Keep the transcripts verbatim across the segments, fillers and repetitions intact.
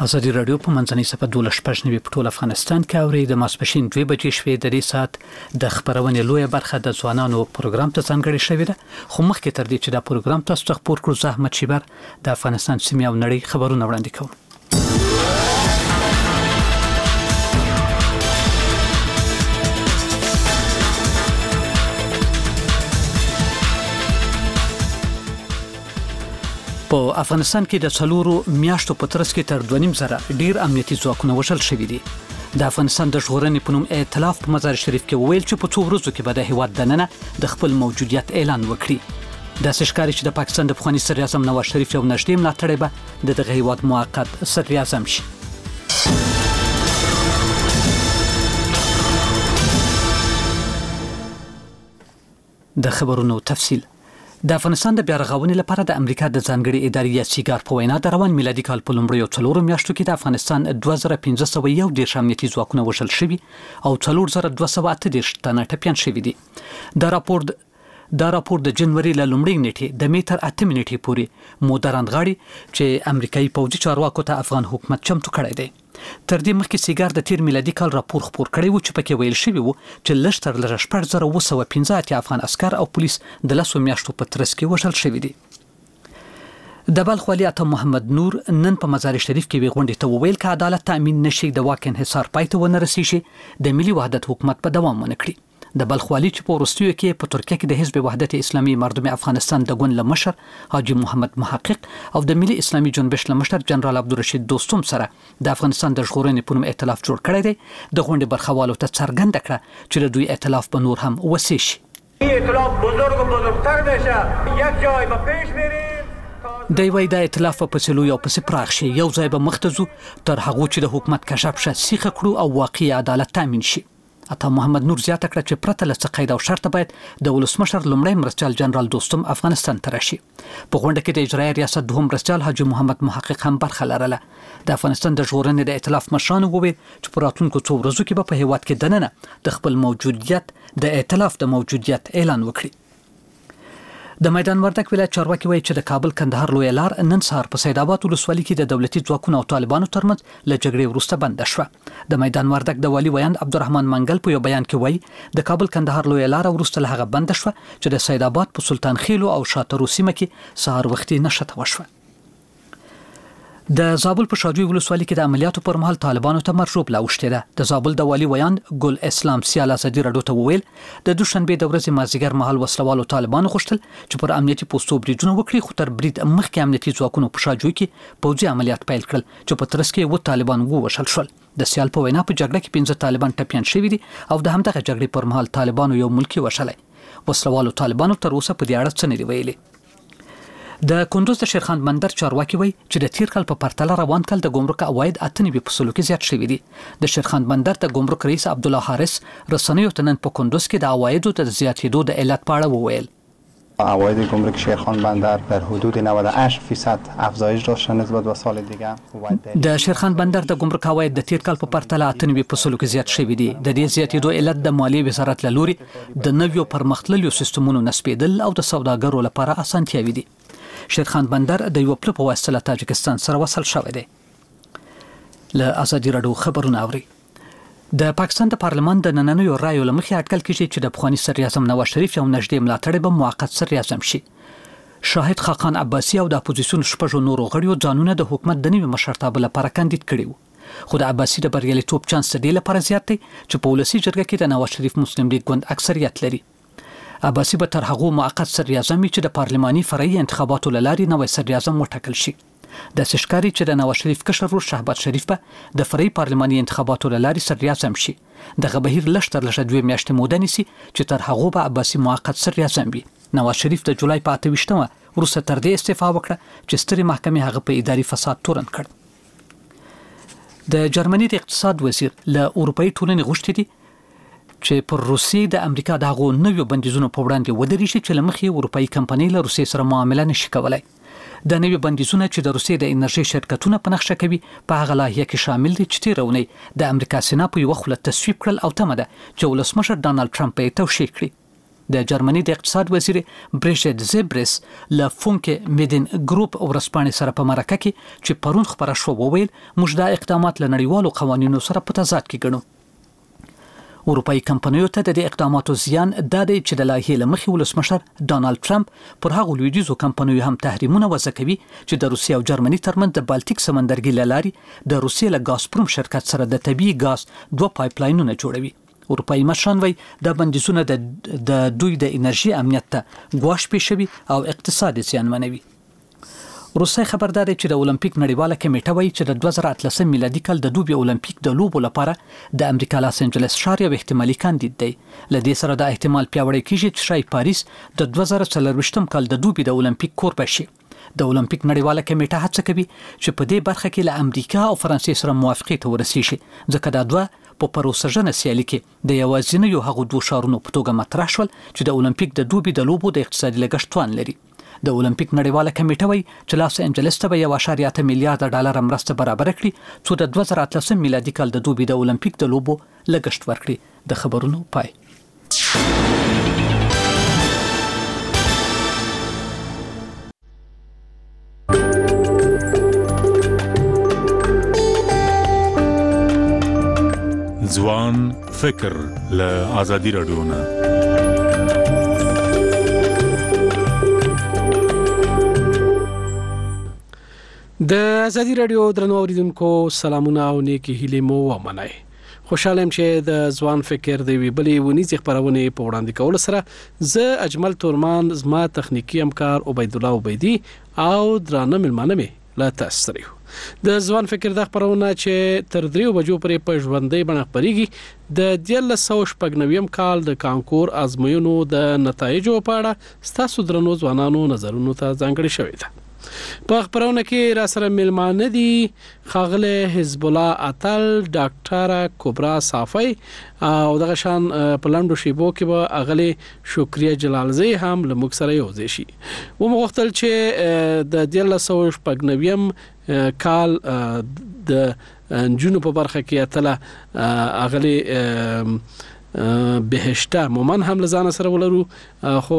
ازادي رادیو په منځنۍ صفحه دولس شپږ نوي په ټول افغانستان کې اوري د ماسپښین دوه بجې شوې د دې سات د خبرونې لویه برخه د ځوانانو پروګرام ته ځانګړې شوې ده خو مخکې تر دې چې دا پروګرام تاسو ته خبر کړو زه احمد شیبر د افغانستان سیمې او نړۍ خبرونه وړاندې کوم. په افغانستان کې د څلورو میاشتو په ترڅ کې تر دوه نیم زره ډیر امنیتي ځواکونه وشل شوي دي. د افغانستان د ژغورنې په نوم ائتلاف په مزار شریف کې وویل چې په څو ورځو کې به د هیواد دننه د خپل موجودیت اعلان وکړي. داسې ښکاري چې د پاکستان د پخواني صدر اعظم نواز شریف یو نږدې ملاتړی به د دغه هیواد موقت صدر اعظم شي. د خبرونو تفصیل. د افغانستان د بیا رغونې لپاره د امریکا د ځانګړي ادارې یا سیګار په وینا د روان میلادي کال په لومړیو څلورو میاشتو کې د افغانستان دوه زره پنځه سوه یو دېرش امنیتي ځواکونه وژل شوي او څلور زره دوه سوه اته دېرش تنه ټپیان شوي دي. دا راپور دا راپور د جنوري له لومړۍ نیټې د مې تر اتمې نیټې پورې موده راندغاړي چې امریکایي پوځي چارواکو ته افغان حکومت چمتو کړی دی. تر دې مخکې سیګار د تیر میلادي کال راپور خپور کړی و چې پکې ویل شوی و چې لږ تر لږه شپږ زره اوه سوه پنځه اتیا افغان عسکر او پولیس د لسو میاشتو په ترڅ کې وژل شوي دي. د بلخ والي عطا محمد نور نن په مزار شریف کې وی غونډې ته وویل چې عدالت تامین نشي د واک انحصار پای ته ونه رسیږي د ملي وحدت حکومت په دوام ونه کړي. د بلخ والي چې په وروستیو کې په ترکیه کې د حزب وحدت اسلامي مردم افغانستان د ګوند له مشر حاجي محمد محقق او د ملي اسلامي جنبش له مشر جنرال عبدالرشید دوستم سره د افغانستان د ژغورنې په نوم ائتلاف جوړ کړی دی. د غونډې برخوالو ته څرګنده کړه چې د دوی ائتلاف به نور هم وسیع شي. ائتلاف بزرگ و بزرگتر بشه یک جای به پیش میریم. دی وای د ائتلاف په پسلو یو پس پراخ شي یو ځای به مختزو تر هغه چې د حکومت کشف شه سیخه کړو او واقعي عدالت تامین شي. عطا محمد نور زیاته کړه چې پرته له څه قید او شرط باید د ولسمشر لومړی مرستیال جنرال دوستم افغانستان ته راشي. په غونډه کې د اجرایي ریاست دوهم مرستیال حاجي محمد محقق هم برخه لرله. د افغانستان د ژغورنې د ائتلاف مشرانو وویل چې په راتلونکو څو ورځو کې به په هیواد کې دننه د خپل موجودیت د ائتلاف د موجودیت اعلان وکړي. د میدان وردک ولایت چارواکي وایي چې د کابل کندهار لویه لار نن سهار په سید آباد ولسوالۍ کې د دولتي ځواکونو او طالبانو ترمنځ له جګړې وروسته بنده شوه. د میدان وردک د والي ویاند عبدالرحمن منګل په یو بیان کې وایي د کابل کندهار لویه لار وروسته له هغه بنده شوه چې د سید آباد په سلطان خیلو او شاترو سیمه کې سهار وختي نښته وشوه. د زابل په شاجوی ولسوالۍ کې د عملیاتو پر مهال طالبانو ته مرجوب لاوښتې ده. د زابل د والي ویاند ګل اسلام سیال ازادي رادیو ته وویل د دوشنبه د ورځې مازیګر مهال وسلوالو طالبانو غوښتل چې پر امنیتي پوسټو بریدونه وکړي خو تر برید مخکې امنیتي ځواکونو په شاجوی کې پوځي عملیات پیل کړل چې په ترڅ کې و طالبان ووژل شول. د سیال په وینا په جګړه کې پنځه طالبان ټپیان شوي دي او د همدغه جګړې پر مهال طالبانو یو ملکی وشلای. وسلوالو طالبانو تر اوسه په دې اړه څه نه دی ویلي. د کندوز د شیرخان بندر چارواکي وایي چې د تیر کال په پرتله روان کال د ګمرک عواید اته نوي په سلو کې زیات شوي دي. د شیرخان بندر د ګمرک رئیس عبدالله حارث رسنیو ته نن په کندوز کې د عوایدو د زیاتېدو د علت په اړه وویل. عواید گمرک شیرخان بندر در حدود نود و هشت فیصد افزایش داشت نسبت به سال دیگه. د شیرخان بندر د ګمرک عواید د تیر کال په پرتله اته نوي په سلو کې زیات شوي دي. د دې زیاتېدو علت د مالیې وزارت له لوري د نویو پرمختللو سیستمونو نسبېدل او د سوداګرو لپاره اسانتیاوي دي. شیرخان بندر د یو پله په واسطه له تاجکستان سره وصل شوی دی. له ازادي رادیو خبرونه اوري. د پاکستان د پارلمان د نننیو رایو له مخې اټکل کیږي چې د پخواني صدر اعظم نواز شریف یو نږدې ملاتړی به موقت صدر اعظم شي. شاهد خاقان عباسی او د اپوزیسیون شپږو نورو غړیو ځانونه د حکومت د نوي مشرتابه لپاره کاندید کړي وو. خو د عباسی د بریالیتوب چانس د دې لپاره زیات دی چې په ولسي جرګه کې د نواز شریف مسلم لیگ ګوند اکثریت لري. عباسی به تر هغه موقت صدر اعظم چې د پارلماني فرعي انتخاباتو له لارې نوی صدر اعظم وټاکل شي. د سشکاري چې د نواز شریف کشر ورور شهباز شریف به د فرعي پارلماني انتخاباتو له لارې صدر اعظم شي. دغه بهیر لږ تر لږه دوه میاشتې موده نیسي چې تر هغه به عباسی موقت صدر اعظم وي. نواز شریف د جولای په اته ویشتمه وروسته تر دې استعفا وکړه چې سترې محکمې هغه په اداري فساد تورن کړ. د جرمني د اقتصاد وزیر له اروپאי ټولنې غوښتي دي چې پر روسیې د امریکا دغه نویو بندیزونو په وړاندې ودرېږي چې لمخې اروپאי کمپنۍ له روسیې سره معامله نشي کولای. د نویو بندیزونو چې د روسیې د انرژي شرکتونه په نقشه کوي په هغه لایحه کې شامل دي چې تیر اونۍ د امریکا سنا په یو خله تصویب کړل او تمه ده چې ولسمشر ډانلډ ټرمپ یې توشیح کړي. د جرمني د اقتصاد وزیر بریژیت زیبرس له فونکه میدن ګروپ ورسپانې سره په مرکه کې چې پرون خبره شو وویل موږ دا اقدامات له نړیوالو قوانینو سره په تضاد کې ګڼو. اروپایي کمپنیو ته د اقداماتو زیان دا دی چې د لایحې له مخې ولسمشر ډانالډ ټرمپ پر هغو لویدیځو کمپنیو هم تحریمونه وضع کوي چې د روسیې او جرمني ترمنځ د بالټیک سمندرګي له لارې د روسیې له ګازپروم شرکت سره د طبیعي ګاز دوه پایپلاینونه جوړوي. اروپایي مشران وایي دا بندیزونه د د دوی د انرژي امنیت ته ګواښ پېښوي او اقتصاد یې زیانمنوي. روسي خبردار دی چې د اولمپیک نړیواله کمیټه وایي چې د دوه زره اتلسم میلادي کال د دوبي اولمپیک د لوبو لپاره د امریکا لاس انجلس ښار یو احتمالي کاندید دی. له دې سره دا احتمال پیاوړی کیږي چې شاید پاریس د دوه زره څلرویشتم کال د دوبي د اولمپیک کوربه شي. د اولمپیک نړیواله کمیټه هڅه کوي چې په دې برخه کې له امریکا او فرانسې سره موافقې ته ورسیږي ځکه دا دوه په پروسژنه سیالي کې د یوازینیو هغو دوه ښارونو په توګه مطرح شول چې د اولمپیک د دوبي د لوبو د اقتصادي لګښت توان لري. د اولمپیک نړیواله کمیټه وایي چې لاس انجلس ته به یو اعشاریه اته میلیارډ ډالر مرسته برابر کړي څو د دوه زره اتلسم میلادي کال د دوبي د اولمپیک د لوبو لګښت ورکړي. د خبرونو پای. ځوان فکر له آزادي رادیو نه د آزادي رادیو درنو اوریدونکو سلامونه او نیکی هیلې مو ومنئ. خوشاله يم چې د ځوان فکر د وی بلې ونیزې خبرونه په وړاندې کول سره زه اجمل تورمان زما تخنیکی همکار عبید الله عبیدی او درانه ملمانه می لا تاسو سره د ځوان فکر د خبرونه چې تر دریو بجو پرې په ژوندۍ بڼه خبريږي د دیل سو شپږنویم کال د کانکور ازموینو د نتایجو په اړه ستاسو درنو ځوانانو نظرونو ته ځانګړي شوی ده. په خبرونه کې را سره ملمانه دي خاغله حزب الله اتل ډاکټر کبرا صافی او دغه شان په لاندو شیبو کې به اغله شکریا جلالزی هم له موږ سره یو ځای شي. و مغختل چې د دیل سو شپږنویم کال د جنو په برخه کې اتله اغله بهشته مومن هم لزان سره ولرو خو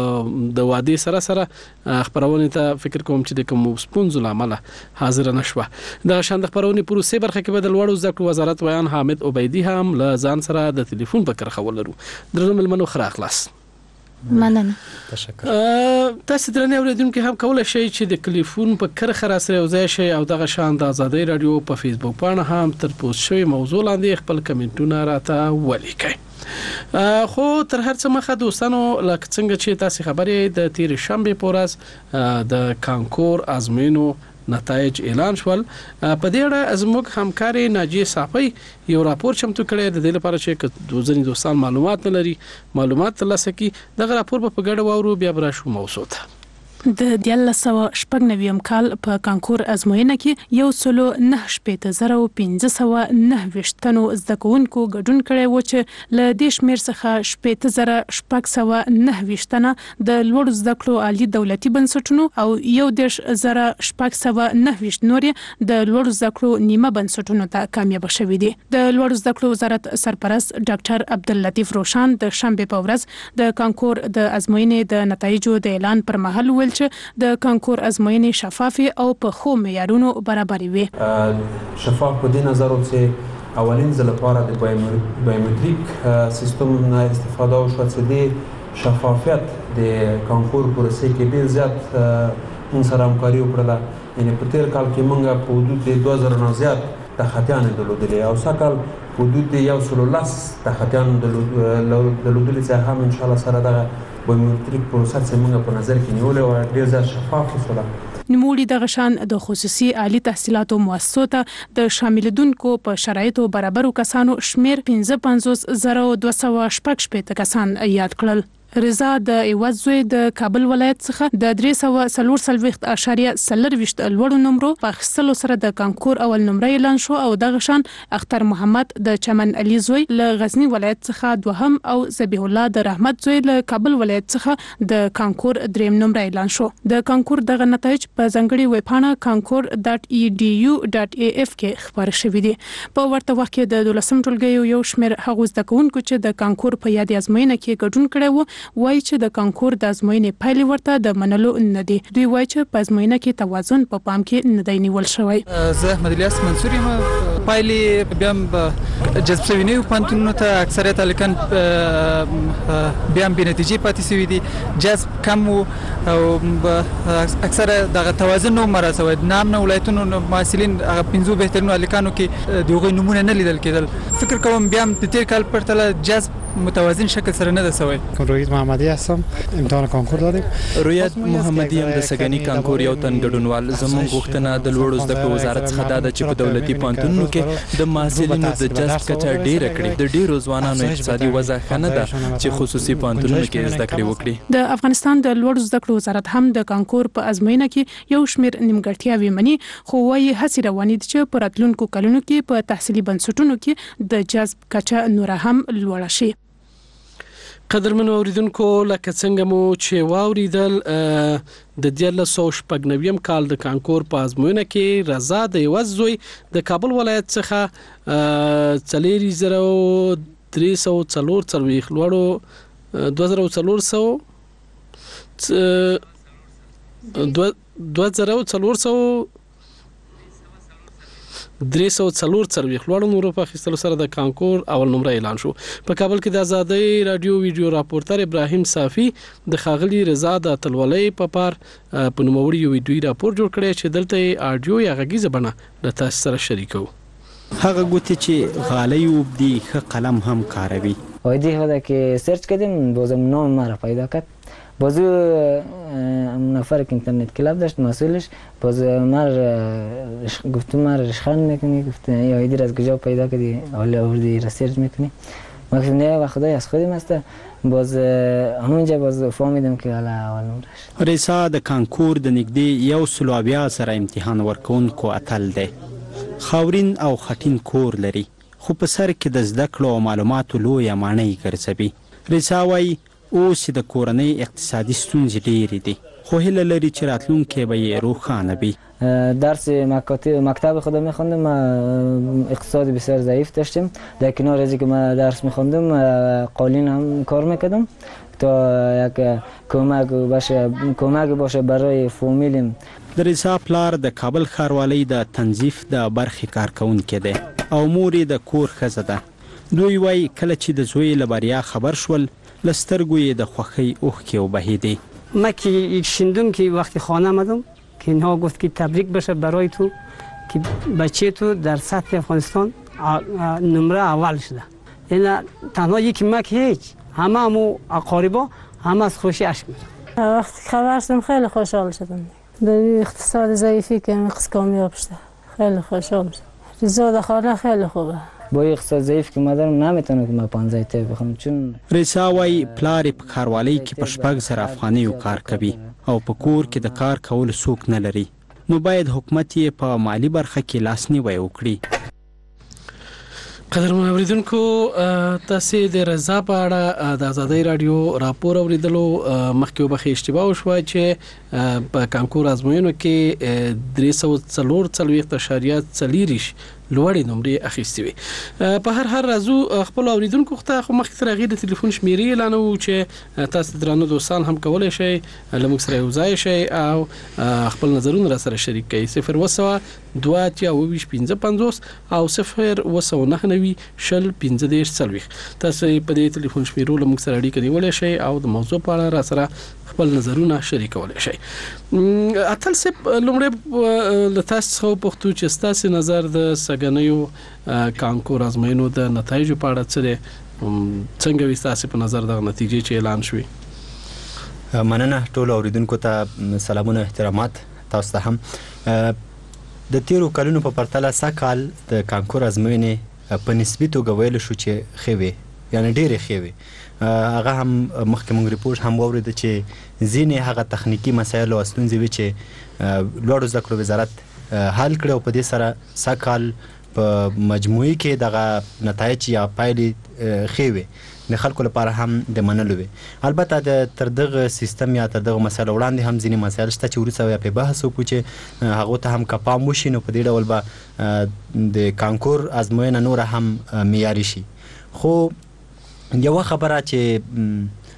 د وادي سره سره خبرونه ته فکر کوم چې د کوم سپونز العمله حاضر نشوه. د شاند خبرونه پروسه برخه کې بدل وړو ځکه وزارت ویان حامد عبیدی هم لزان سره د ټلیفون په کرخه ولرو. درنو ملمنو خره اخلاص مننه. تشکر. تاسو درنه اوریدونکو هم کولای شئ چې د ټلیفون په کرخه را سره وځای شئ او دغه شان د آزادۍ رادیو په فیسبوک باندې هم تر پوسټ شوی موضوع لاندې خپل کمنټونه راته ولیکئ. خو تر هر څه مخه دوستانو لکه څنګه چې تاسو خبرې د تیر شنبه پورز د کانکور ازموینو نتایج اعلان شول. په دې اړه زموږ همکاري ناجیه صافی یو راپور چمتو کړی د دې لپاره چې دوزنی دوستان معلومات لري معلومات ترلاسه کړي. دغه راپور په ګډه واورو بیا برا شو موضوع ته. د دیل سو شپږنویم کال په کانکور ازموینه کې یو سلو نه شپېته زره او پنځه سوه نه ویشتنو زده کوونکو ګډون کړی و چې له دې شمېر څخه شپېته زره شپږ سوه نه ویشتنه د لوړ زده کړو عالي دولتي بنسټونو او یو دېرش زره شپږ سوه نه ویشت نور د لوړ زده کړو نیمه بنسټونو ته کامیاب شوي دي. د لوړ زده کړو وزارت سرپرست ډاکټر عبداللطیف روشان د شنبه په ورځ د کانکور د ازموینې د نتایجو د اعلان پر مهال ویل چې د کانکور ازموینې شفافي او په خو معیارونو برابرې وي. شفاف په دې نظر چې اولین ځل لپاره د بایومټریک سیستم نه استفاده وشو چې د شفافیت د کانکور پروسې کې ډیر زیات موږ سره همکاري وکړه. یعنی په تیر کال کې موږ په حدود د دوه زره نه زیات تخطیان درلودلې او سکل په حدود د یو سلو لس تخطیان درلودلې چې هم ان شاء الله سره دغه بایومټریک پروسه چې موږ په نظر کې نیولې او ډیر زیات شفاف وسوله. نوموړي دغه شان د خصوصي عالی تحصیلاتو مؤسسو ته د شاملېدونکو په شرایطو برابرو کسانو شمیر پنځه پنځوس زره دوه سوه شپږ شپېته کسان یاد کړل. رضا د ایواز زوی د کابل ولایت څخه د درې سوه څلور څلوېښت اعشاریه څلرویشت لوړو نمرو په اخیستلو سره د کانکور اول نمره اعلان شو او دغه شان اختر محمد د چمن علي زوی له غزنی ولایت څخه دوهم او ذبیح الله د رحمت زوی له کابل ولایت څخه د کانکور دریم نمره اعلان شو. د کانکور دغه نتایج په ځانګړي ویب پاڼه کانکور ډاټ ای ډي یو ډاټ ای اف کې خبر شوي دي. په ورته وخت کې د دولسم ټولګي یو شمېر هغو زده کوونکو چې د کانکور په یادې ازموینه کې ګډون کړی و وایي چې د کانکور د ازموینې پایلې ورته د منلو نه دي. دوی وایي چې په ازموینه کې توازن په پام کې نه دی نیول شوی. زه احمد الیاس منصور یم. پایلې بیا جذب شوي نه یو پوهنتونونو ته، اکثریت هلکان بیا هم بې نتیجې پاتې شوي دي. جذب کم و او اکثره دغه توازن نه و مراعات شوی. د نام نه ولایتونو محصلین هغه پنځو بهترینو هلکانو کې د هغوی نومونه نه لیدل کېدل. فکر کوم بیا هم د تېر کال پرتله جذب متوازن شکل سره نه ده شوی. رویت محمدی هستم. امتحان کانکور دادیم. رویت محمدی هم د سګنی کانکور یو تن ګډونوال. زموږ غوښتنه د لوړو زده کړو وزارت څخه دا ده چې په دولتي پوهنتونونو کې د محصلینو د جذب کچه ډیره کړي. د ډیرو ځوانانو اقتصادي وضع ښه نه ده چې خصوصي پوهنتونونو کې زده کړې وکړي. د افغانستان د لوړو زده کړو وزارت هم د کانکور په ازموینه کې یو شمېر نیمګړتیاوې مني، خو وايي هڅې روانې دي چې په راتلونکو کلونو کې په تحصیلي بنسټونو کې د جذب کچه نوره هم لوړه شي. قدرمنو اوریدونکو، لکه څنګه مو چې واوریدل د دیارلس سوه شپږ نویم کال د کانکور په ازموینه کې رضا د یوه زوی د کابل ولایت څخه څلور زره درې سوه څلور څلوېښت لوړو دوه زره څلور سوه دوه زره څلور سوه درې سوه څلور څلوېښت لوړو نمرو په اخیستلو سره د کانکور اول نمره اعلان شو. په کابل کې د ازادۍ راډیو ویډیو راپورټر ابراهیم صافي د ښاغلي رضا د اتلولۍ په پار په نوموړي یو ویډیوي راپور جوړ کړی چې دلته یې اډیو یا غږیزه بڼه له تاسو سره شریکو. هغه ګوتې چې غالۍ اوبدي ښه قلم هم کاروي. وایدی هدا که سرچ کردیم بازم نام مرا پیدا کرد. بازو نفر که اینترنت کلاب داشت مسئولش باز مر گفتم مر رشخان میکنی، گفت یا ایدی از کجا پیدا کردی حالا آوردی ریسرچ میکنی. ما گفتم نه و خدای از خودم است. باز همونجا باز فهمیدم که حالا اول نمرش. رضا د کانکور د نږدې یو سل او بیا سره امتحان ورکوونکو اتل دی. خاورین او خټین کور لري، خو په سر کې د زده کړو او معلوماتو لویه ماڼۍ ګرځوي. رضا وایي اوس د کورنۍ اقتصادي ستونزې ډېرې دي، خو هیله لري چې راتلونکی به یې روښانه وي. درس مکتب خودم میخوندم، اقتصاد بسیار ضعیف داشتیم. در کنار از اینکه من درس میخوندم قالین هم کار میکردم تا یک کمک باشه کمک باشه برای فامیلم. د رضا پلار د کابل ښاروالۍ د تنظیف د برخې کارکوونکی دی او مور یې د کور ښځه ده. دوی وایي کله چې د زوی له بریا خبر شول له سترګو یې د خوښۍ اوښکې وبهیدې. ما که شنیدم که وقتی خانه آمدم که اینها گفت که تبریک باشه برای تو که بچه تو در سطح افغانستان نمره اول شده. این تنها یکی ما که هیچ، همه همو اقاربا همه از خوشی اشک می‌ریختند. وقتی خبر شدم خیلی خوشحال شدم. در اقتصاد ضعیفی که امروز کامیاب شده خیلی خوشحال شدم. رضا د خانه خیلی خوبه. با اقتصاد ضعیف که مادرم نمیتونه که ما پانزده تا بخوام، چون رضا وایي پلار یې په ښاروالۍ کې په شپږ زره افغانیو کار کوي او په کور کې د کار کولو څوک نه لري، نو باید حکومت یې په مالی برخه کې لاسنیوی وکړي. قدرمن اوریدونکو، تاسو د رضا په اړه د ازادۍ راډیو راپور اوریدلو مخکې وبخښئ اشتباه وشوه چې په کانکور ازموینو کې درې سوه څلور څلوېښت اعشاریه څلېرویشت لوړې نمرې اخیستې وي. په هر هر راځو خپل اوریدونکو ته خو مخکې تر هغې د تلیفون شمیرې اعلانوو چې تاسو درانه دوستان هم کولی شئ له موږ سره یو ځای شئ او خپل نظرونه را سره شریک کړئ. صفر اوه سوه دوه اتیا اوه ویشت پنځه پنځوس او صفر اوه سوه نهه نوي شل پنځه دېرش څلوېښت. تاسو په دې تلیفون شمیرو له موږ سره اړیکه نیولی شئ او د موضوع په اړه را سره خپل نظرونه شریکولی شئ. اتل صاحب، لومړی له تاسو څخه وپوښتو چې ستاسې نظر د سګنیو کانکور ازموینو د نتایجو په اړه څه دی؟ څنګه وي ستاسې په نظر دغه نتیجې چې اعلان شوې؟ مننه ټولو اوریدونکو ته سلامونه احترامات تاسو ته هم. د تیرو کلونو په پرتله سږ کال د کانکور ازموینې په نسبي توګه ویلی شو چې ښې وې، یعنې ډېرې ښې وې. هغه هم مخکې موږ ریپورټ هم واورېده چې ځینې هغه تخنیکي مسایل او ستونزې وې چې لوړو زده کړو وزارت حل کړی او په دې سره سږ کال په مجموعي کې دغه نتایج یا پایلې ښې وې، د خلکو لپاره هم د منلو وې. البته د تر دغه سیستم یا تر دغه مسایلو وړاندې هم ځینې مسایل شته چې وروسته بیا پرې بحث وکړو چې هغو ته هم که پام وشي نو په دې ډول به د کانکور ازموینه نوره هم معیاري شي. خو یوه خبره چې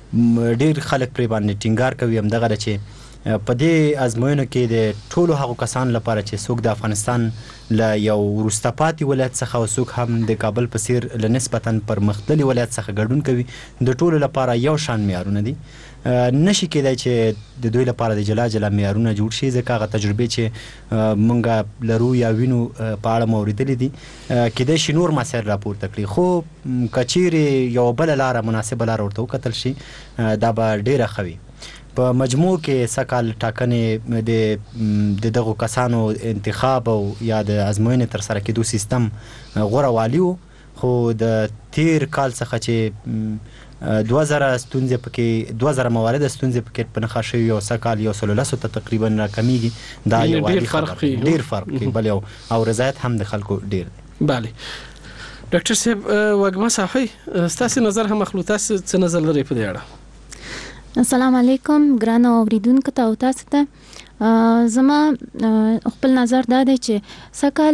ډیر خلک پرې باندې ټینګار کوي همدغه ده چې په دې ازموینو کې د ټولو هغو کسانو لپاره چې څوک د افغانستان له یو وروسته پاتې ولایت څخه او څوک هم د کابل په څیر له نسبتا پرمختللي ولایت څخه ګډون کوي د ټولو لپاره یو شان معیارونه دي. نشي کېدای چې د دوی لپاره د جلا جلا معیارونه جوړ شي ځکه هغه تجربې چې موږ لرو یا وینو په اړه مو اورېدلې دي کېدای شي نور مسایل راپورته کړي، خو که چیرې یوه بله لاره مناسبه لاره ورته وکتل شي دا به ډېره ښه وي. په مجموع کې سږ کال ټاکنې د د دغو کسانو انتخاب او یا د ازموینې ترسره کېدو سیستم غوره والي و، خو د تیر کال څخه چې دوه زره ستونزې پکې دوه زره موارد ستونزې پکې په نښه شوي او سږ کال یو سلو لسو ته تقریبا راکمیږي، دا یو عالي خبر دی، ډېر فرق کوي بل یو او رضایت هم د خلکو ډېر دی. بله ډاکټر صاحب وږمه صافی ستاسې نظر هم اخلو، تاسې څه نظر لرئ په دې اړه؟ السلام علیکم ګرانو اوریدونکو ته او تاسو ته. زما خپل نظر دا دی چې سکل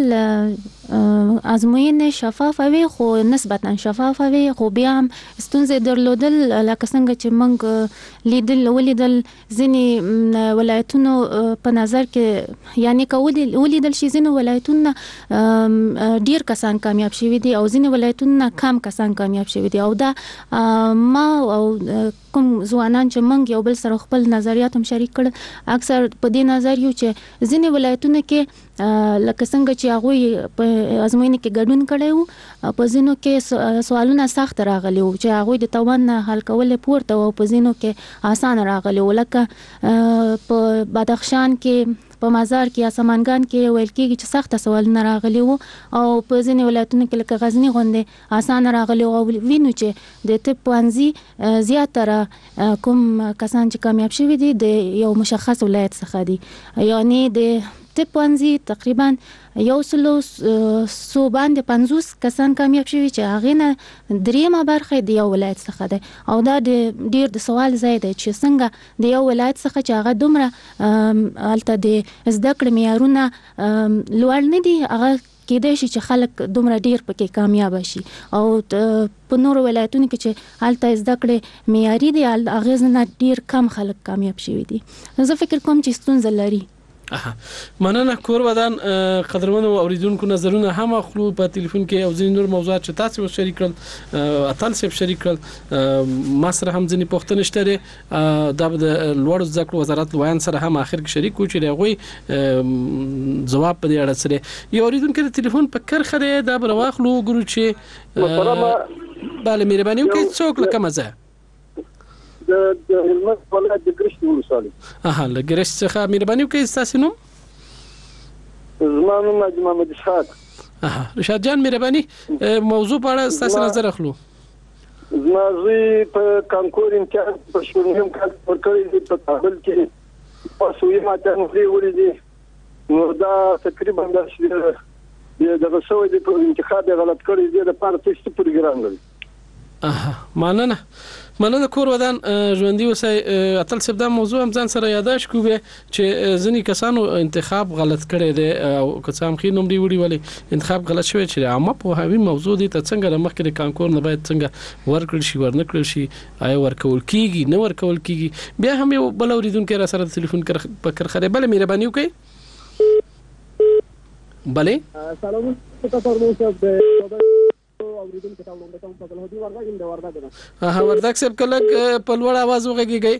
ازموینې شفافه وي خو نسبتا شفافه وي، خو بیا هم ستونزې درلودل لکه څنګه چې موږ لیدل ولیدل ځینې ولایتونو په نظر کې یعنی که ولیدل شي ځینې ولایتونه ډیر کسان کامیاب شوي دي او ځینې ولایتونه کم کسان کامیاب شوي دي، او دا ما او کوم ځوانان چې موږ یو بل سره خپل نظریات هم شریک کړل اکثر په دې نظر یو چې ځینې ولایتونه کې لکه څنګه چې هغوی په ازموینې کې ګډون کړی وو په ځینو کې سوالونه سخت راغلي وو چې هغوی د توان نه حل کول پورته وو، په ځینو کې آسان راغلي وو لکه په بدخشان کې په مزار کې یا سمنګان کې ویل کېږي چې سخته سوالونه راغلي وو او په ځینې ولایتونو کې لکه غزني غوندې آسان راغلي وو. وینو چې د طب پوهنځي زیاتره کوم کسان چې کامیاب شوي دي د یو مشخص ولایت څخه دي، یعنی د طب پوهنځي تقریبا یو سلو سو باندې پنځوس کسان کامیاب شوي چې هغې نه درېیمه برخه د یو ولایت څخه دی، او دا ډېر د سوال ځای دی چې څنګه د یو ولایت څخه چې هغه دومره هلته د زده کړې معیارونه لوړ نه دي هغه کېدای شي چې خلک دومره ډیر پکې کامیاب شي، او په نورو ولایتونو کې چې هلته زده کړې معیاري دي هغې نه ډیر کم خلک کامیاب شوي دي. زه فکر کوم چې ستونزه لري. مننه کور ودان قدرمنو اوریدونکو نظرونه هم اخلو په ټلیفون کې او ځینې نور موضوعات چې تاسو شریک کړل اتل سیب شریک کړل ما سره هم ځینې پوښتنې شته دا د لوړ زده کړو وزارت لویان سره هم اخر کې شریک و چې هغوی جواب په دې اړه سره یو اوریدونکو د ټلیفون په کرخه دی دا به راواخلو ګورو چې بله مهرباني وکړئ څوک له کومه ځایه؟ د هلمند ولایت د ګرشت ولسوالۍ. اها له ګرشت څخه مهرباني وکړئ ستاسې نوم؟ زما نوم حاجي محمد اسحاق. اها رشاد جان مهرباني موضوع په اړه ستاسې نظر اخلو. زما زوی په کانکور امتحان په شپږم کال ورکړی دی په کابل کې په سوی ماته نوې وړي دي نو دا تقریبا داسې دغه شوی دی په انتخاب غلط کړی دی د پاره تېست پروګرام لري. اها مننه مننه کور ودان ژوندۍ اوسئ. اتل صاحب دا موضوع هم ځان سره یاداش کوو چې ځینې کسانو انتخاب غلط کړی دی او که څه هم ښې نومرې وړي ولې انتخاب غلط شوی چې عامه پوهاوي موضوع دی ته څنګه له مخکې د کانکور نه باید څنګه ورکړل شي ورنه کړل شي آیا ورکول کېږي نه ورکول کېږي. بیا هم یو بل اورېدونکی را سره د تلیفون په کرښه دی. بله مهرباني وکړئ. بله ها وردک صاحب کله په لوړ आवाज وغږیږئ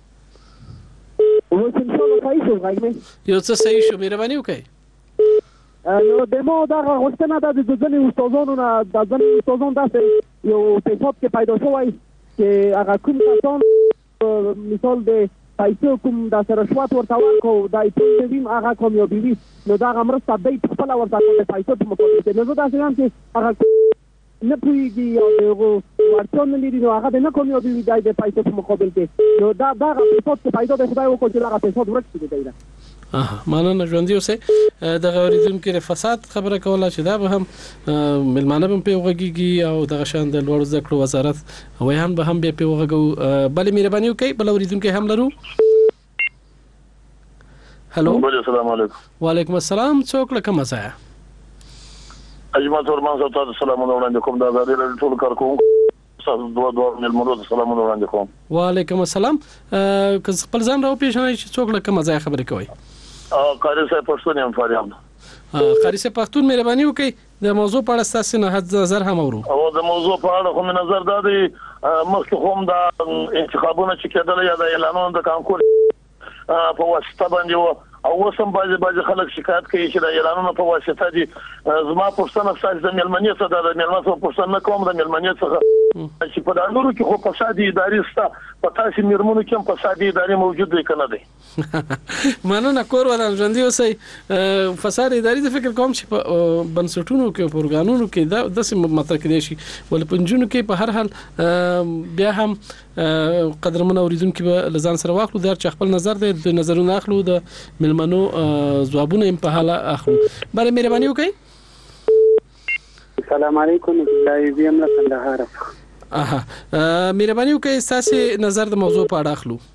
یو څه صحیح شو مهرباني وکړئ. نو دمو دا غوښتنه ده د ځینې استادانو نه د ځینې استادانو داسې یو پیسات کې پیدا شوی چې هغه کوم کسان مثال د پیسو کوم داسې رشوت ورته ورکړو دا یې ویم هغه کامیابي نو دا هغه مرسته دی خپله ورته د پیسو په مقابل کې نو زه داسې وایم چې هغه نه پوهېږي او د هغو وړتیا نه لري نو هغه د نه کامیابي وي دی د پیسو په مقابل کې نو دا دغه پیسات چې پیدا دی خدای وکړو چې دغه پیسات ورک شي دی نه. مننه ژوندي اوسئ. دغه اورېدونکي د فساد خبره کوله چې دا به هم مېلمانه به هم پرې وغږېږي او دغه شان د لوړو زده کړو وزارت ویان به هم بیا پرې وغږوو. بلې مهرباني وکړئ بل اورېدونکی هم لرو. هلو السلام علیکم. وعلیکم السلام. څوک له کومه ځایه؟ اجمل تورمان صاحب تاسو سلامونه وړاندې کوم د ازادي راډیو ټول کارکونکو تاسو دوه دوه ملمنو سلامونه وړاندې کوم. وعلیکم السلام. که خپل ځان راو پیژنئ چې څوک لکه مزه خبرې کوي. ا قاری صاحب پښتون یم فاریاب. قاری صاحب پښتون مهرباني وکړئ د موضوع په اړه تاسو نه نظر هم اورو. او د موضوع په اړه کوم نظر دا دی مخکې کوم دا انتخابونه چې کېدل یا د اعلانونو د کانکور په واسطه باندې او وسم باندې باندې خلک شکایت کوي چې د اعلانونو په واسطه دي. زما پښتنه ساج د ملمنې څخه د ملمنې څخه پښتنه کوم د ملمنې څخه چې په دانورو کې خو فسادي ادارې ستا په تاسو مرمنو کې هم فسادي ادارې موجود دي کنه دي. مننه کور ولر ژوندۍ اوسئ. فساد ادارې د فکر کوم چې په بنسټونو کې په اورګانونو کې دا د سم مطرح کړي شي ول پنځونو کې په هر حال بیا هم قدرمن اوریدونکو به لزان سره واخلو در چې خپل نظر د نظرونه اخلو د ملمنو ځوابونه هم په حاله اخلو. بله مهرباني وکړئ. السلام علیکم لایو یم له کندهار. اها مهرباني وکړئ تاسو نظر د موضوع په اړه اخلو.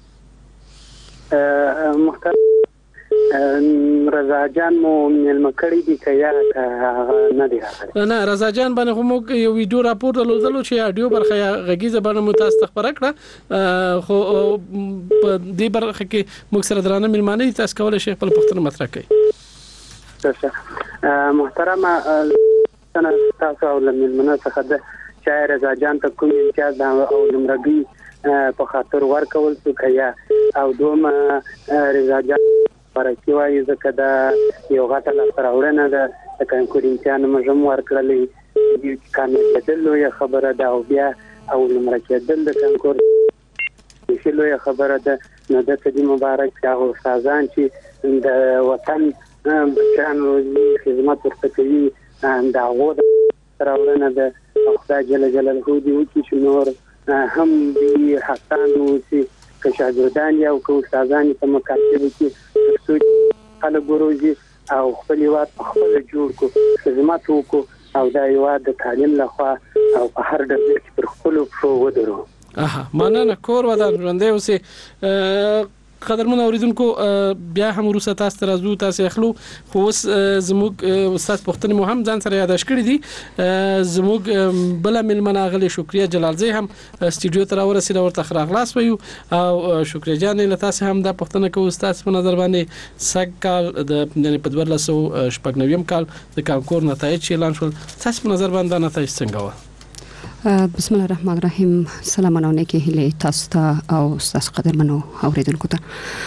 محترم رضا جان مو ملمکړی دی کیا نه دی راغلی. نه رضا جان باندې موږ یو ویډیو راپور درلودلو چې اډیو برخه غږیزه باندې متاسف خبره کړه خو په دې برخه کې موږ سره درانه ملمانه تاسو کولای شئ خپل پوښتنه مطرح کړئ. محترم تاسو او ملمنه څخه د چې رضا جان ته کوم امتیاز او لمرګي په خاطر ورکول څه کیا او دوم رضا جان پرکی وایي ځکه دا یو غټه لاسراوړنه ده د کانکور امتحان مجم ورکړلې د کامیابی دلوي خبره ده او بیا او لمر کېدل د کانکور چې لوی خبره ده. نو د دې مبارک هغه استادان چې د وطن بچانو خدمت ورته کوي دا غوډه راوړنه ده خدای جل جلاله دې وکړي چې نور هم دې حسان وسی که شاګردان یا او استادان په مکاتب کې خلک ګروزي او خپل واد خپل جوړ کو خدمات وکړو او دا یو د تعلیم لخوا او په هر ډول کې پر خپل شو ودرو. اها مننه کور ودان ژوندۍ اوسئ. قدرمن اوریدونکو بیا هم روسه تاسو ته راځو تاسو اخلو خو زموږ استاد پښتني مو هم ځان سره یاداش کړی دي. زموږ بل ملمنه غلي شکریا جلالزی هم استودیو ته راورسید ورته خراغلاس ویو او شکریا جان له تاسو هم د پښتنه کو استاد په نظر باندې سګ کال د یعنی په دوه لسو شپږ نویم کال د کانکور نتایج اعلان شول. تاسو په نظر باندې نتایج څنګه و؟ بسم الله الرحمن الرحیم. سلامونه نیکی هیله تاسو ته او تاسو قدرمنو اوریدونکو ته.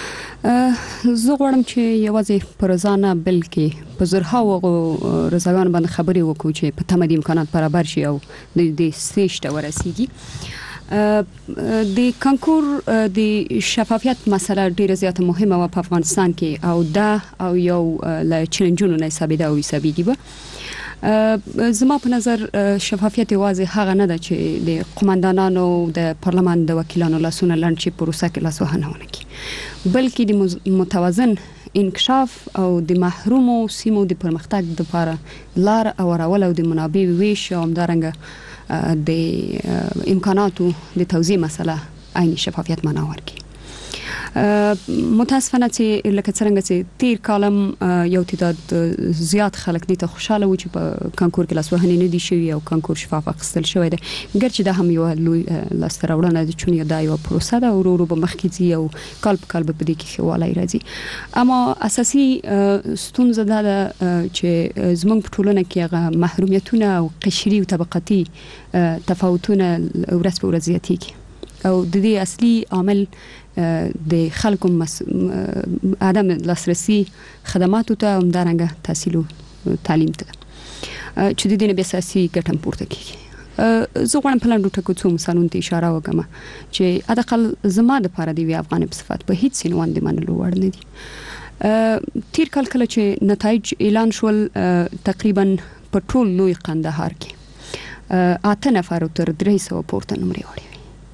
زه غواړم چې یوازې پر ځانه بلکې په زرهاو رضاګان باندې خبرې وکړو چې په تمه د امکانات برابر شي او د دې سټیج ته ورسیږي. د کانکور د شفافیت مسله ډیره زیاته مهمه و په افغانستان کې او دا او یو له چیلنجونو نه ثابت او ثابتي به زما په نظر شفافیت واضح هغه نه ده چې د قومندانانو د پارلمان د وکیلانو لاسونه لنډ چې پروسه کې لاسوهنه ونه کړي بلکې د متوازن انکشاف او د محرومو سیمو د پرمختګ لپاره لار او راول او د منابع ویش او همدارنګه د امکاناتو د توزیع مسله عین شفافیت معنا ورکړي. متاسفانه چې لکه څنګه چې تیر کالم یو تعداد زیات خلک دي ته خوشاله و چې په کانکور کې لاسوهنې نه دي شوی او کانکور شفاف اخیستل شوی دی ګرچې دا هم یو لوی لاسته راوړنه ده چې دا یو پروسه ده ورو ورو به مخکې ځي او کال په کال به په دې کې ښه والی راځي. اما اساسي ستونزه دا ده چې زموږ په ټولنه کې هغه محرومیتونه او قشري او طبقاتي تفاوتونه ورځ په ورځ زیاتېږي او د دې اصلي عامل د خلکو مس... عدم لاسرسي خدماتو ته هم دارنګه تحصیل او تعلیم ته چې د دې نه به اساسي ګټه پورته کیږي. زه غواړم په لاندې ټکو څو مثالونو ته اشاره وکړم چې ادقل زما د پاره دی افغان په صفات په هیڅ سینوان د منلو وړ نه دي. تیر کال کله چې نتایج اعلان شول تقریبا په ټول لوی قندهار کې اته نفر تر درې سوه پورته نمرې وړي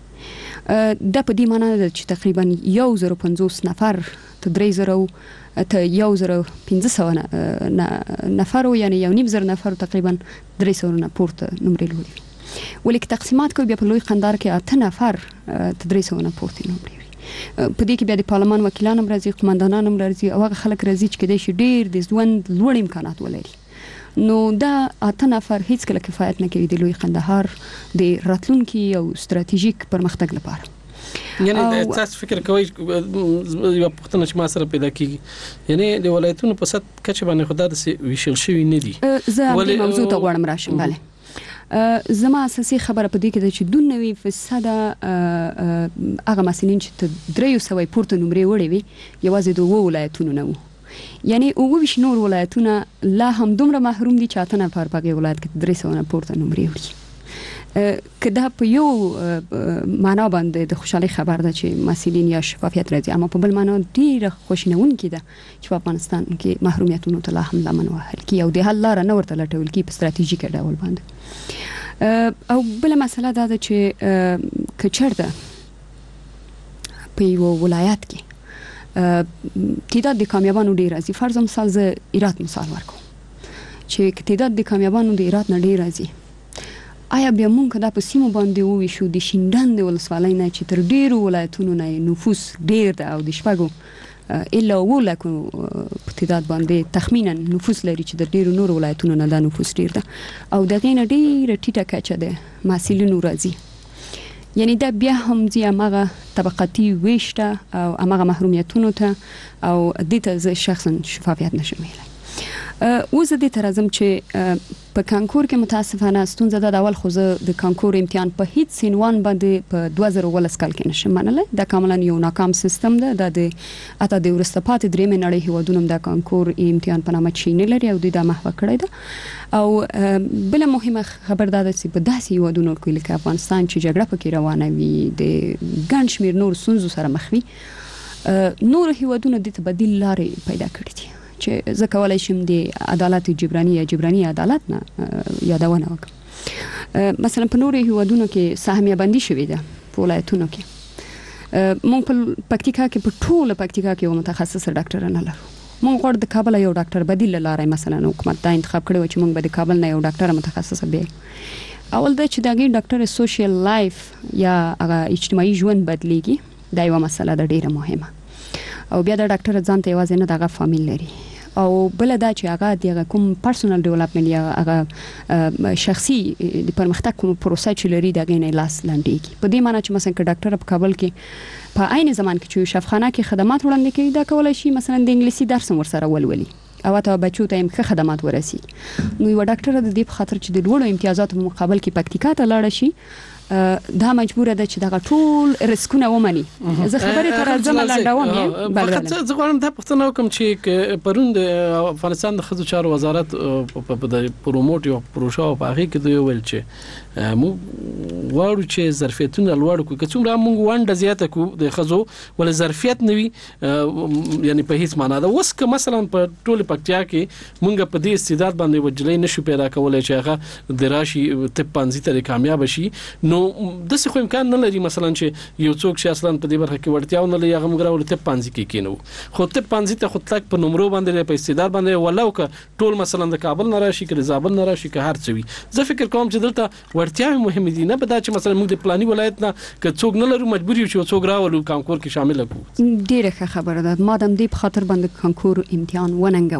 دا په دې معنی ده چې تقریبا یو زره پنځوس نفر ته درې زره ته یو زره پنځه سوه نفر یعنی یو نیم زره نفر تقریبا درې سوه نه پورته نمرې لري ولیک تقسیمات کوي بیا په لوی قندهار کې اته نفر ته درې سوه نه پورته نمرې لري. په دې کې بیا د پارلمان وکیلان هم راځي قومندانان هم راځي او هغه خلک راځي چې کېدای شي ډېر د ژوند لوړ امکانات ولري نو دا اته نفر هیڅ کله کفایت نه کوي د لوی قندهار د راتلونکي او ستراتیژیک پرمختګ لپاره. یعنی تاسو فکر کوئ یو پښتنه چې ما سره پیدا کیږي یعنی د ولایتونو په سطح کې باندې خدای د ویشل شوی نه دي. زه د موضوع ته غواړم راشم. بله زما اساسي خبره په دې کې ده چې دوه نوي فیصد هغه مسلین چې درې سوه پورته نمرې وړي وي یوازې دوه ولایتونو نه وو. یعنی اوه ویش نور ولایتونه لا هم دومره محروم دي چې اته نفر په ولایت کې درې سوه نه پورته نمرې وړي. که دا په یو معنا باندې د خوشحالۍ خبر ده چې مسلین یا شفافیت راځي، اما په بل معنا ډیره خوشینونکې ده چې په افغانستان کې محرومیتونو ته لا هم لمن وهل کیږي او د حل لاره نه ورته لټول کیږي په ستراتیژیک ډول باندې. او بل مسله دا ده چې که چېرته په یو ولایت کې تعداد د کامیابانو ډیر راځي، فرض مثال زه ایرات مثال ورکوم چې تعداد د کامیابانو د ایرات نه ډیر راځي، آیا بیا مونږ دا په سیمو باندې وویشو د شینډند د ولسوالۍ نه چې تر ډیرو ولایتونو نه نفوس ډیر ده او د شپږو الا اووه لکو په تعداد باندې تخمینا نفوس لري چې د ډیرو نورو ولایتونو نه دا نفوس ډیر ده او د هغې نه ډیره ټیټه کچه د محصلینو راځي. یعنی دا بیا هم ځي هماغه طبقاتي ویش ته او هماغه محرومیتونو ته او دې ته زه شخصا شفافیت نشم ویلی. اوس دې ته راځم چې په کانکور کې متاسفانه ستونزه ده د اول خو زه د کانکور امتحان په هیڅ عنوان باندې په دوه زره اوولس کال کې نشم منلی. دا کاملا یو ناکام سیستم ده. دا د حتی د وروسته پاتې درېیمې نړۍ هېوادونو هم دا کانکور امتحان په نامه چینی لري او دوی دا محوه کړی ده. او بله مهمه خبر دا ده چې په داسې هېوادونو کې لکه افغانستان چې جګړه پکې روانه وي، د ګڼ شمېر نور ستونزو سره مخ وي، نورو هېوادونو دې ته بدیل لارې پیدا کړي دي چې زه کولی شم د عدالت جبراني یا جبراني عدالت نه یادونه وکړم. مثلا په نورو هېوادونو کې سهمیه بندي شوې ده په ولایتونو کې. مونږ په پکتیکا کې په ټوله پکتیکا کې یو متخصصه ډاکټره نه لرو. مونږ غواړو د کابل یو ډاکټر بدیل لارې مثلا حکومت دا انتخاب کړی و چې مونږ به د کابل نه یو ډاکټره متخصصه بیایو. اول دا چې د هغې ډاکټر سوشل لایف یا هغه اجتماعي ژوند بدلیږي، دا یوه مسله ده ډیره مهمه. او بیا د ډاکټر ځان ته یوازې نه د هغه فامیل لري او بل دا چې هغه د کوم پرسونل ډیولپمنت یا هغه شخصي د پرمختګ کوم پروسه چې لري د هغې نه لاس لنډېږي. په دې معنی چې مثلا که ډاکټر په کابل کې په عین زمان کې چې شفاخانه کې خدمات وړاندې کوي، دا کولی شي مثلا د انګلیسي درس هم ورسره ولولي او حتی بچو ته هم ښه خدمات ورسیږي. نو یوه ډاکټره د دې په خاطر چې د لوړو امتیازاتو په مقابل کې پکتیکا ته لاړه شي، دا مجبوره ده چې دغه ټول ریسکونه ومني. زه خبرې ته راځم لنډوم. فقط زه غواړم دا پوښتنه وکړم چې پرون د افغانستان د ښځو چارو وزارت په د پروموټ یو پروژه او په هغې کې دوی وویل چې موږ غواړو چې ظرفیتونه لوړ کړو، که څومره موږ ونډه زیاته کړو د ښځو ولې ظرفیت نه وي یعنی په هیڅ معنا ده. اوس که مثلا په ټوله پکتیا کې موږ په دې استعداد باندې یوه نجلۍ نشو پیدا کولی چې هغه د راشي طب پانځي ته کامیابه شي، نو داسې خو امکان نه لري مثلا چې یو څوک چې اصلا په دې برخه کې وړتیا ونه لري هغه موږ راولو طب پانځي کې کېنو. خو طب پانځي ته خو تلک په نمرو باندې په استعداد باندې ولو که ټول مثلا د کابل نه راشي که د زابل نه راشي که هر څه وي، زه فکر کوم چې دلته وړتیاوې مهمې دي، نه په دا چې مثلا موږ د فلاني ولایت نه که څوک نه لرو مجبور یو چې څوک راولو کانکور کې شامل کړو. ډېره ښه خبره ده. ما د همدې په خاطر باندې کانکور امتحان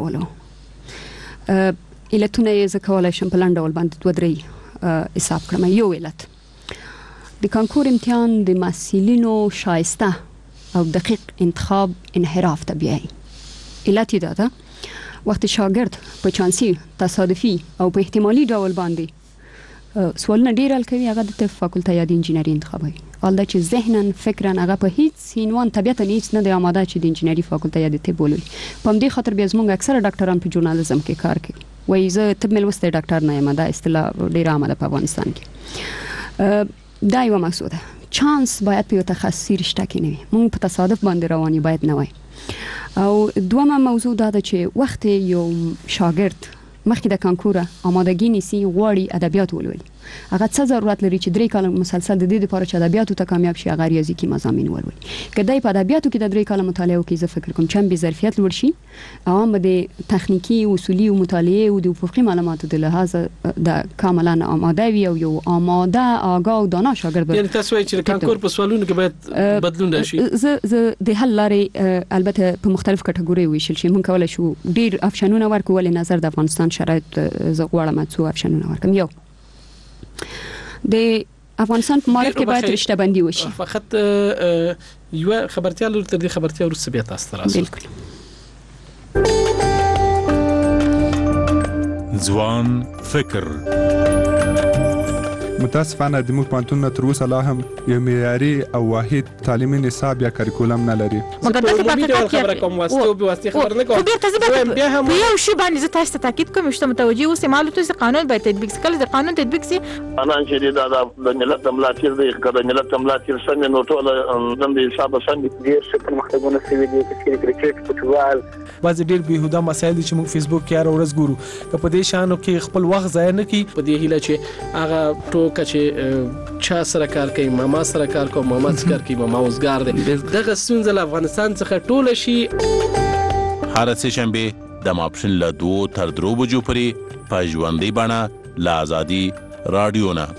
وننګولو. علتونه یې زه کولی شم په لنډ ډول باندې دوه درې حساب کړم. یو علت د کانکور امتحان د محصلینو شایسته او دقیق انتخاب انحراف ته بیایي. علت یې دا ده وقتی شاګرد په چانسي، تصادفي او په احتمالي ډول باندې سوالونه ډېر حل کوي، هغه د طب فاکولته یا د انجینري انتخابوي. حال دا چې ذهنا فکرا هغه په هیڅ عنوان طبیعتا هیڅ نه دی آماده چې د انجینري فاکولته یا د طب ولولي. په همدې خاطر بیا زموږ اکثره ډاکټران په ژورنالیزم کې کار کوي، وایي زه طب مې لوستی ډاکټر نه یم. دا اصطلاح ډېره عامه ده په افغانستان کې. دا یوه موضوع ده. چانس باید په یو تخصصي رشته کې نه وي، مونږ په تصادف باندې روان یو باید نه وای. او دومره موضوع دا ده چې وخت یو شاګرد مخکې د کانکور آمادګي نیسي غواړي ادبیات ولولي، هغه څه ضرورت لري چې درې کاله مسلسل د دې لپاره چې ادبیاتو ته کامیاب شي هغه ریاضي کې مضامین ولولي کله په ادبیاتو کې د درې کاله مطالعه وکړي زه فکر کوم چې هم به ظرفیت لوړ شي او هم د تخنیکی اصولي او مطالعه او د افقي معلوماتو د لحاظ د کاملا آماده وي او یو آماده آگاه او دانا شاګرد یعنی تاسو وایئ چې کانکور په سوالونو کې باید بدلون راشي زه زه د حل لارې البته په مختلف کټګوري ویشل شي مونږ کولای شو ډیر افشنونه ورکو ولې نظر د افغانستان شرایط زه غواړم څو افشنونه ورکم یو د افغانستان په معرف کې باید رشته بندي وشي فقط یو خبرتیا لري تر دې خبرتیا ورسره بیا تاسو ته راځي بالکل ځوان فکر متاسفانه د موږ پانتون تر اوسه لا هم یو معیاري او واحد تعلیمي نصاب یا کریکولم نه لري مګر د څه خبره کوم واسطه به واسطه خبر نه کوم بیا هم یو شی باندې زه تاسو ته تاکید کوم چې متوجي اوسه معلومات چې قانون باید تطبیق شي کله د قانون تطبیق شي انا چې دا د ملت ملاتیر دی کله ملت ملاتیر څنګه نو ټول د حساب څنګه ډیر څه پرمختګونه شوي دي چې کرکټ فوټبال بعض ډیر بهوده مسایل چې موږ فیسبوک کې هر ورځ ګورو که په دې شانو کې خپل وخت ضایع نه کړي په دې هیله چې هغه ټوکه چې چا سره کار کوي ماما سره کار کوي ماما سره کار کوي ماما اوسګار دی دغه ستونزه له افغانستان څخه ټوله شي هر څه شنبه د ماپښین له دوه تر درو بجو پورې په ژوندۍ بڼه له آزادي رادیو نه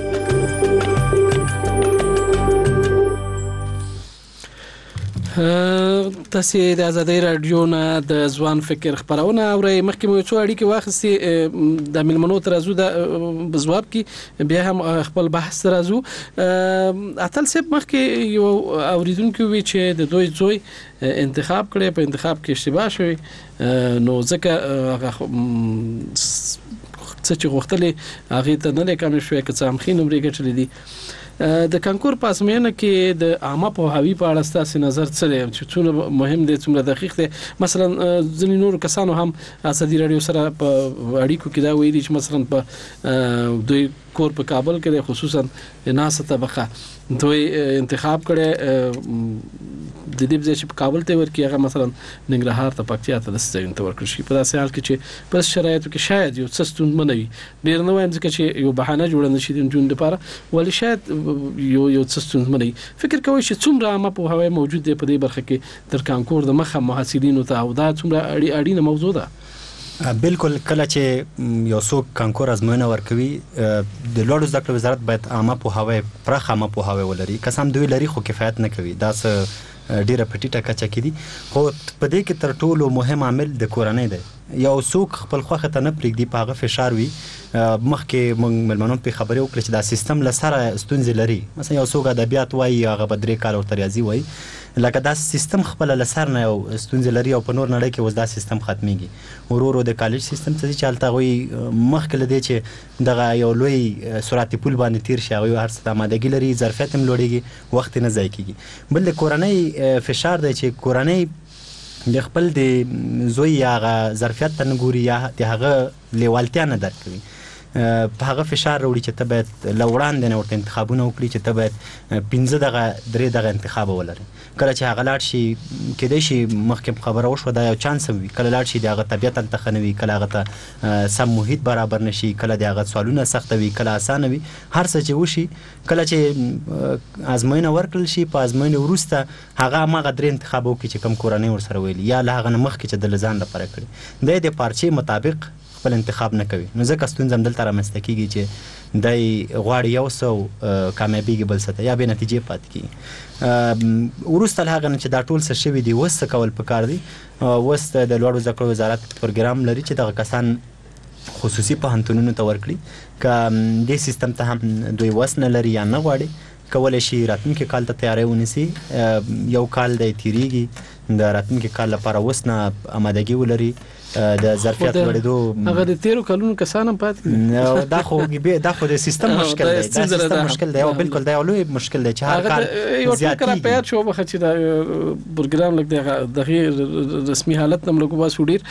تاسو د آزادۍ رادیو نه د ځوان فکر خبرونه اورئ مخکې مو څو اړیکې واخیستې د ملمنو تر ازو د بزواب کې بیا هم خپل بحث تر ازو اتل سپ مخکې یو اوریدونکو وی چې د دوی زوی انتخاب کړي په انتخاب کې اشتباه شوی نو ځکه هغه څه چې غوښتلې هغه ته نه لیکم شوی که څه هم خې نمرې ګټلې دي د کانکور په ازموینه کې د عامه پوهاوي په اړه ستاسو نظر څه دی چې څونه مهم دی څومره دقیق دی مثلا ځینې نور کسانو هم آزادي رادیو سره په اړیکو کې دا ویلي چې مثلا په دوی کور په کابل کې خصوصا ناسه طبقه دوی انتخاب کړي د دې ځای چې په کابل ته ورکی هغه مثلا ننګرهار ته پکتیا ته د ځای ته ورکړي شي په داسې حال کې چې په شرایطو کې شاید یو څه ستون منوي ډیر نه وایم ځکه چې یو بهانه جوړ نه شي د جون لپاره ولې شاید یو یو څه ستون منوي فکر کوي چې څومره عامه په هوا موجود دی په دې برخه کې تر کانکور د مخه محصلینو ته او دا څومره اړینه موضوع ده بالکل کله چې یو څوک کانکور ازموینه ورکوي د لوړو زده کړو وزارت باید عامه په هوا پرخه عامه په هوا ولري قسم دوی لري خو کفایت نه کوي دا څه ډیره پټیټه کچا کې دي خو په دې کې تر ټولو مهم عامل د کورنۍ دی یو څوک خپل خوخه ته نه پرېږدي په هغه فشار وي مخکې موږ ملمنو په خبرې وکړه چې دا سیستم له سره ستونزې لري مثلا یو څوک ادبیات وایي هغه به درې کاله ورته ریاضي وایي لکه دا سیستم خپل له سر نه یو ستونزې لري او په نور نړۍ کې اوس دا سیستم ختميږي ورو ورو د کالج سیستم څه چې حالت غوي مخکې لدی چې دغه یو لوی سرعت پول باندې تیر شي او هر څه د آمادګي لري ظرفیت هم لوړیږي وخت نه ضایع کیږي بل د کورنۍ فشار دی چې کورنۍ د خپل د زوی یا ظرفیت ته نه ګوري یا د هغه لیوالتیا نه درک کوي په هغه فشار وروړي چې ته باید لوړاندې نه ورته انتخابونه وکړي چې ته باید پنځه دغه درې دغه انتخاب ولري کله چې هغه لاړ شي کېدای شي مخکې خبره وشوه دا یو چانس وي کله لاړ شي د هغه طبیعت هلته ښه نه وي کله هغه ته سم محیط برابر نه شي کله د هغه سوالونه سخته وي کله اسانه وي هر څه چې وشي کله چې ازموینه ورکړل شي په ازموینې وروسته هغه هماغه درې انتخاب وکړي چې کوم کورنۍ ورسره ویلي یا له هغه نه مخکې چې د ځان لپاره کړي دی د پارچې مطابق خپل انتخاب نه کوي نو ځکه ستونزه هم دلته رامنځته کېږي چې دی غواړي یو څه کامیابیږي بل څه ته یا بې نتیجې پاتې کېږي وروسته له هغه نه چې دا ټول څه شوي دي اوس څه کول پکار دي اوس د لوړو زده کړو وزارت پروګرام لري چې دغه کسان خصوصي پوهنتونونو ته ورکړي که دې سیستم ته هم دوی وس نه لري یا نه غواړي کولی شي راتلونکي کال ته تیاری ونیسي یو کال دی تیریږي د راتلونکي کال لپاره اوس نه آمادګي ولري د ظرفیت لوړېدو هغه د تیرو کلونو کسان هم پاتې دا خو دا خو د سیستم مشکل دی دا سیستم مشکل دی او بالکل دا یو لوی مشکل دی چې هر کال یو فکر په یاد شو به چې دا پروګرام لګ د رسمي حالت نم لګو باسو ډیر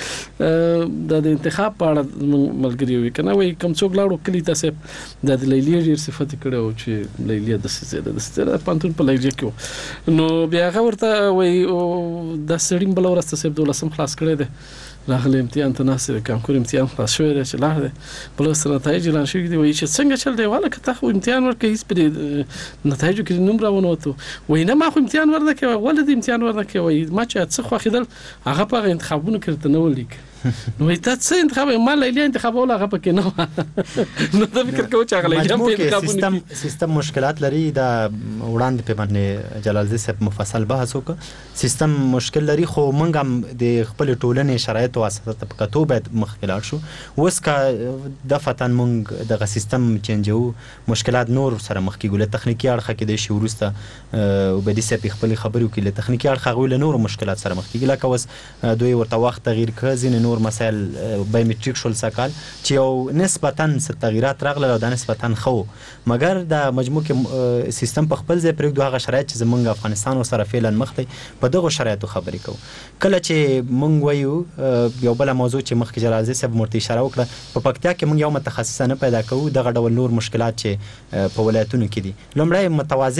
د انتخاب په اړه ملګری وي کنه وای کوم څوک لاړو کلی تاسو د لیلی ډیر صفات کړو چې لیلی د څه د څه پانتون په لګ کې نو بیا هغه ورته وای د سړیم بل ورسته سب دولسم خلاص کړی دی راغلی امتحان ته ناست کانکور امتحان خلاص شوی دی چې لاړ دی بل ورسته نتایج اعلان شوي دي وایي چې څنګه چل دی واله که تا خو امتحان ورکړې هېڅ پرې نتایجو کې نوم راونوتو وایي نه ما خو امتحان ورنه کوې ولې دې امتحان ورنه کوې وایي ما چې څه خوښېدل هغه په هغه انتخابونو کې ورته نه ولیک نو وایي تا څه انتخاب ما لیلیا انتخابول هغه پکې نه وه نو ته فکر کوه چې هغه لیلیا په انتخابونو کې سیستم مشکلات لري دا وړاندې په باندې جلال الدین صاحب مفصل بحث وکړ سیستم مشکل لري خو موږ هم د خپل ټولنې شرایط او اساسات په کتو باید مخکې لاړ شو اوس کا دفتن موږ دغه سیستم چینجو مشکلات نور سره مخکې ګول تخنیکی اړخ کې د شی ورسته وبدي سپ خپل خبرو کې له تخنیکی اړخ غوې له نور مشکلات سره مخکې لکه اوس دوی ورته وخت تغییر کړ ځین نور مسائل بایومټریک شول سکال چې یو نسبتاً څه تغیرات راغله او د نسبتاً خو مګر د مجموع کې سیستم په خپل ځای پرېږدو هغه شرایط چې زمونږ افغانستان سره فعلا مخ دی په دغه شرایطو خبرې کوو کله چې مونږ وایو یو بل موضوع چې مخکې جلال الدین صاحب مرتي اشاره وکړه په پکتیا کې مونږ یو متخصص نه پیدا کوو دغه ډول نور مشکلات چې په ولایتونو کې دي لومړی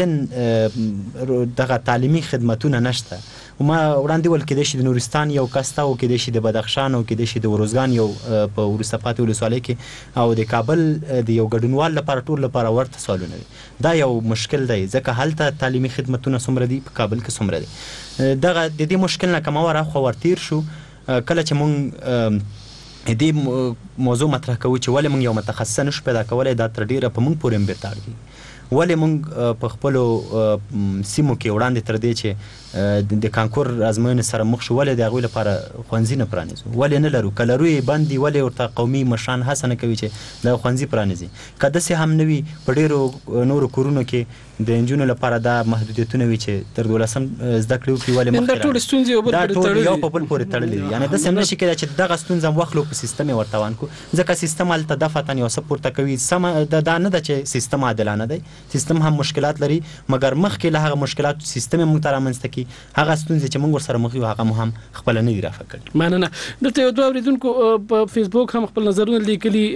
متوازن دغه تعلیمي خدمتونه نشته وما وړاندې ول کېدای شي د نورستان یو کستا او کېدای شي د بدخشان او کېدای شي د وروزګان یو په وروسته پاتې ولسوالۍ کې او د کابل د یو ګډونوال لپاره ټول لپاره ورته سوالونه دي دا یو مشکل دی ځکه هلته تعلیمي خدمتونه څومره دي په کابل کې څومره دي دغه د دې مشکل نه کومه وره خو ورتیر شو کله چې مونږ دې موضوع مطرح کوو چې ولې مونږ یو متخصص نشو پیدا کولی دا تر ډیره په مونږ پورې بیرته اړ دي ولې مونږ په خپلو سیمو کې وړاندې تر دې چې د کانکور ازموینې سره مخ شو ولې د هغوی لپاره ښوونځي نه پرانیزو ولې نه لرو که لرو یې بند دي ولې ورته قومي مشران هڅه نه کوي چې دا ښوونځي پرانیزي که داسې هم نه وي په ډېرو نورو کورونو کې د نجونو لپاره دا محدودیتونه وي چې تر دولسم زده کړې وکړي ولې مخکې دا ټول ستونزې یو بل دا پورې ټول تړلي یو په بل پورې تړلي دي یعنې داسې هم نه شي کېدای چې دغه ستونزه هم واخلو په سیستم یې ورته وان کړو ځکه سیستم هلته دفعتاً یو څه پورته کوي سمه دا نه ده چې سیستم عادلانه دی سیستم هم مشکلات لري مګر مخکې له هغه مشکلاتو سیستم یې موږ ته رامنځته کړي هغه ستونزې چې موږ ورسره مخ یو هغه مو هم خپله نه دي رافع کړي مننه دلته یو دوه اورېدونکو په فیسبوک هم خپل نظرونه لیکلي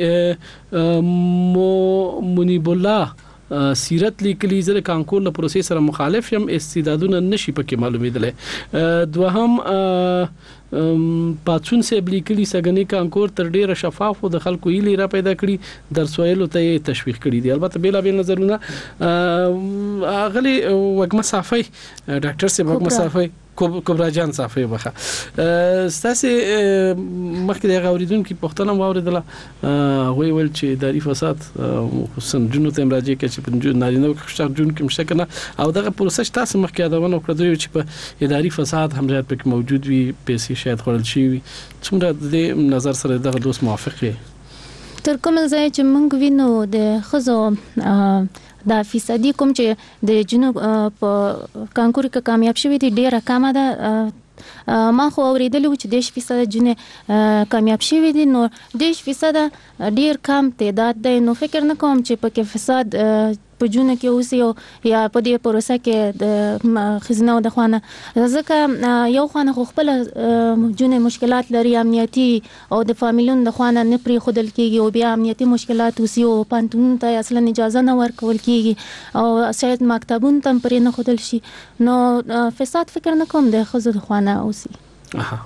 مو منیب الله سیرت لیکلي زه د کانکور له پروسې سره مخالف یم استعدادونه نشي پکې معلومېدلی دوهم پاتون صاحب لیکلي سګنی کانکور تر ډیره شفاف او د خلکو هیلې را پیدا کړي درس ویلو ته تشویق کړي دي البته بیل بیل نظرونه اغلی وګ مسافي ډاکټر صاحب وګ مسافي کبرا جان صافي بخه ستاسو مخکې د غوړیدونکو پښتنه واوریدله وی ول چې اداري فساد خصوصا جنو ته مراجعه کوي چې په نارینه او ښځو جون کې مشته کنه او دغه پروسه تاسو مخکې یادونه کړو چې په اداري فساد هم زیات پکې موجود وي پیسې شاید خورل شي وي څومره د نظر سره دغه دوست موافق وي تر کوم ځای چې موږ وینو د خزو دا فیصدي کوم چې د جنوب په کانکور کې کامیاب شوی دی ډیره کمه ده ما خو اوریدلی و چې دیش فیصد جنې کامیاب شوی دي نو دیش فیصد ډیر کم تعداد دی نو فکر نه کوم چې پکې فساد په جون کې اوس یو یا په دې پروسه کې د خزینه او د خوانه ځکه یو خوانه خو خپل جون مشکلات لري امنیتي او د فامیلونو د خوانه نه پری خودل کېږي او بیا امنیتي مشکلات اوس یو پانتون ته اصلا اجازه نه ورکول کېږي او شاید مکتبون تم پرې نه خودل شي نو فساد فکر نه کوم د خزو د خوانه اوسي اها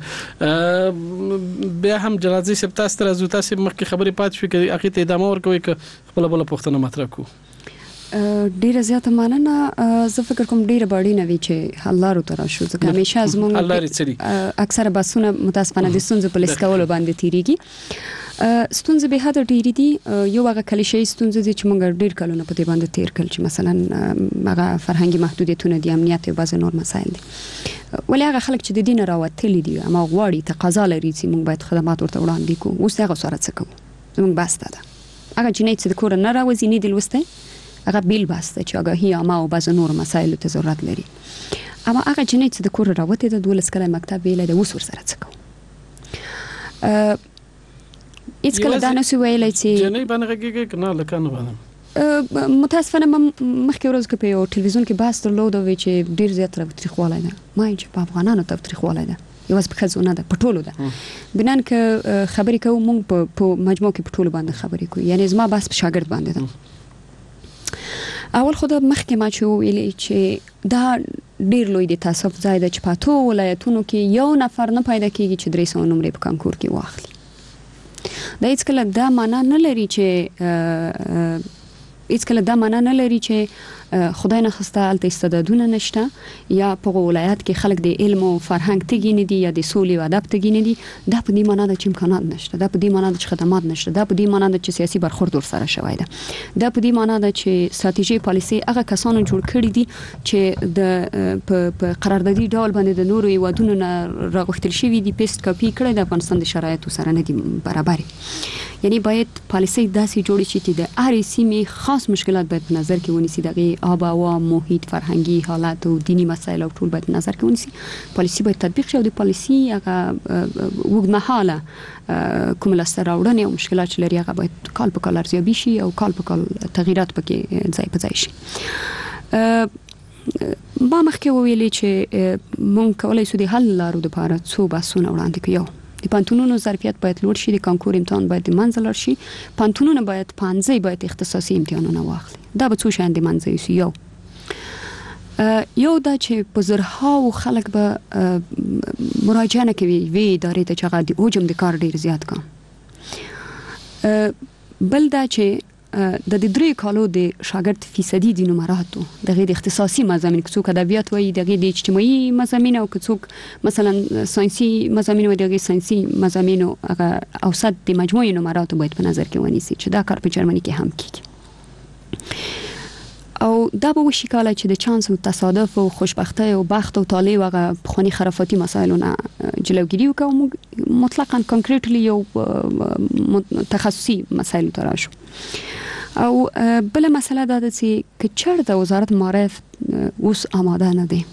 مننه بیا هم جلازي سپتا ستر از تاسو مخکې خبرې پات شو کې اخی ته ادامه ورکوي ک خپل بل پښتنه مطرح کو ډیره زیاته مننه زه فکر کوم ډیره باندې نه وی چې حل لارو تر شو ځکه همیشه زموږ اکثره باسونه متاسفانه د ستونزو په لیسکولو باندې تیریږي ستونزې به هدا ډیری دي یو هغه کلیشې ستونزې چې موږ ډیر کلونه په دې باندې تیر کړل چې مثلا هغه فرهنګي محدودیتونه دي امنیت او بعض نور مسایل دي ولې هغه خلک چې د دین راوتلي دي اما غواړي تقاضا لري چې موږ باید خدمات ورته وړاندې کوو اوس هغه سره څه کوو موږ بس ده هغه چې نه چې د کور نه راوځي نه دی لوسته هغه بیل باسته چې آگاهی عامه او بعض نور مسایل ته ضرورت لري اما هغه چې نه چې د کور راوته د دولس کله مکتب ویل د وسور سره څه کوو اټس کله دا نه سو ویل چې جنې باندې کې کنه لکه نه باندې متاسفانه مخکې ورځ کې په یو ټلویزیون کې بحث درلود او چې ډیر زیات تاریخواله ده ما چې په افغانانو تاریخواله ده یو څه په ځونه ده پټولو ده بنان کې خبرې کوو موږ په مجموع کې پټولو باندې خبرې کوو یعنی زما بحث په شاګرد باندې ده اول خو د مخکې ما چې ویلې چې دا ډیر لوی د تاسف ځای د چپاتو ولایتونو کې یو نفر نه پیدا کیږي چې درې سوه نمرې په کانکور کې واخلي. دا هیڅ کله دا معنا نه لري چې هیڅ کله دا معنا نه لري چې خدای نه خسته الته استعدادونه نشته یا په ولایت کې خلک د علم او فرهنګ تګی نه دي یا د سولې او ادب تګی نه دي. دا په دې معنا ده چې امکانات نشته، دا په دې معنا ده چې خدمات نشته، دا په دې معنا ده چې سیاسي برخورد ورسره شوی ده، دا په دې معنا ده چې ستراتیژي پالیسي هغه کسانو جوړ کړی دي چې د په قراردادي ډول باندې د نورو هیوادونو نه راغوښتل شوی دي پیست کاپی کړی د افغانستان د شرایطو سره نه دي برابر. یعنی باید پالیسي داسې جوړ شي چې د هر سیمې خاص مشکلات باید په نظر کې ونیسي، دغه آب و هوا، محیط، فرهنګي حالات او دینی مسایل او ټول باید په نظر کې ونیسي. پالیسي باید تطبیق شي او د پالیسي هغه اوږدمهاله کوم لاسته راوړنې او مشکلات چې لري هغه باید کال په کال ارزیابي شي او کال په کال تغییرات پکې ځای په ځای شي. ما مخکې ویلې چې مونږ کولای شو د حل لارو لپاره څو بحثونه وړاندې کړو. د پانتونونو ظرفیت باید لوړ شي، د کانکور امتحان باید د منځ لار شي، پانتونونه باید پانځه باید اختصاصي امتحانونه واخلي. دا به څو شان د منځ یوسي. یو یو دا چې په زرهاو خلک به مراجعه نه کوي وی ادارې ته چې هغه د حجم د کار ډیر زیات کا. بل دا چې د درې کالو د شاګرد فیصدي د نمراتو دغه د اختصاصي مضامین کې څوک ادبیات وایي، دغه د اجتماعي مضامین او څوک مثلا ساينسي مضامین وایي، دغه ساينسي مضامین هغه اوسط د مجموعي نمراتو باید په نظر کې ونیسي چې دا کار په جرمني کې هم کیږي. او دا به وشي کله چې د چانس او تصادف او خوشبختی او بخت او طالع او خونی خرافاتي مسایلونه جلوگیری وکړو، مطلقاً کانکریټلی یو تخصصي مسایل ته راشو. او بل مسله دا ده چې چېرته وزارت معارف اوس آماده نه دی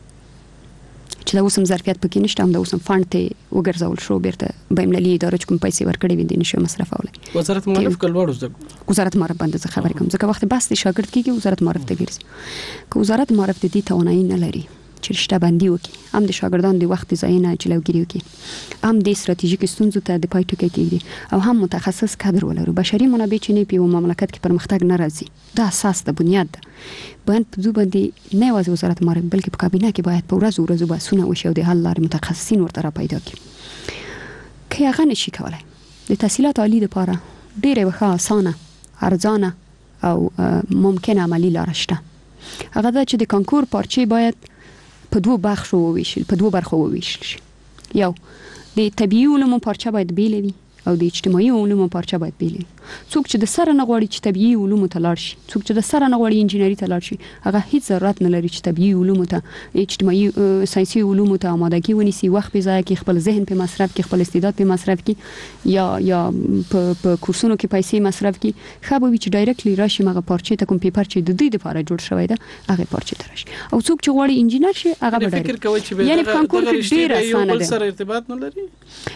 چې دا اوس هم ظرفیت پکې نشته، هم دا اوس هم فاند ته وګرځول شو بیرته بینالمللي ادارو چې کوم پیسې ورکړې وي دي نشو مصرفولی. وزارت معارف کلوړو زده وزارت معارف باندې څه خبرې کوم ځکه وخت بس د شاګرد کېږي وزارت معارف ته ګرځي. که وزارت معارف د دې توانایي نه لري چې رشته بندي وکړي، هم د شاګردانو د وخت ضایع نه جلوګیري وکړي، هم د ستراتیژیک ستونزو ته د پای ټکی کېږدي، او هم متخصص کادر ولرو. بشري منابع چې نه په یو مملکت کې پرمختګ نه راځي، دا اساس د بنیاد ده. باید په دې باندې نه یوازې وزارت معارف بلکې په کابینه کې باید په ورځو ورځو بحثونه وشي او د حل لارې متخصصین ورته را پیدا کړي. که هغه نشي کولی د تحصیلات عالي لپاره ډېره ښه اسانه ارزانه او ممکنه عملي لاره شته. هغه دا چې د کانکور پارچې باید په دوه برخو وویشل په دوه برخو وویشل شي. یو د طبيعي علومو پارچه باید بیل وي او د اجتماعي علومو پارچه باید بیل وي. څوک چې د سره نه غواړي چې طبيعي علومو ته لاړ شي، څوک چې د سره نه غواړي انجینري ته لاړ شي، هغه هیڅ ضرورت نه لري چې طبيعي علومو ته اجتماعي ساينسي علومو ته آمادګي ونیسي، وخت په ځای کې خپل ذهن په مصرف کې، خپل استعداد په مصرف کې یا یا په په کورسونو کې پیسې مصرف کې. خو به چې ډایرکټلی راشي مغه پارچې ته کوم پیپر چې د دې لپاره جوړ شوی ده هغه پارچې ته راشي. او څوک چې غواړي انجینر شي هغه به فکر کوي چې یعنی کانکور کې ډیر اسانه ده. سره ارتباط نه لري.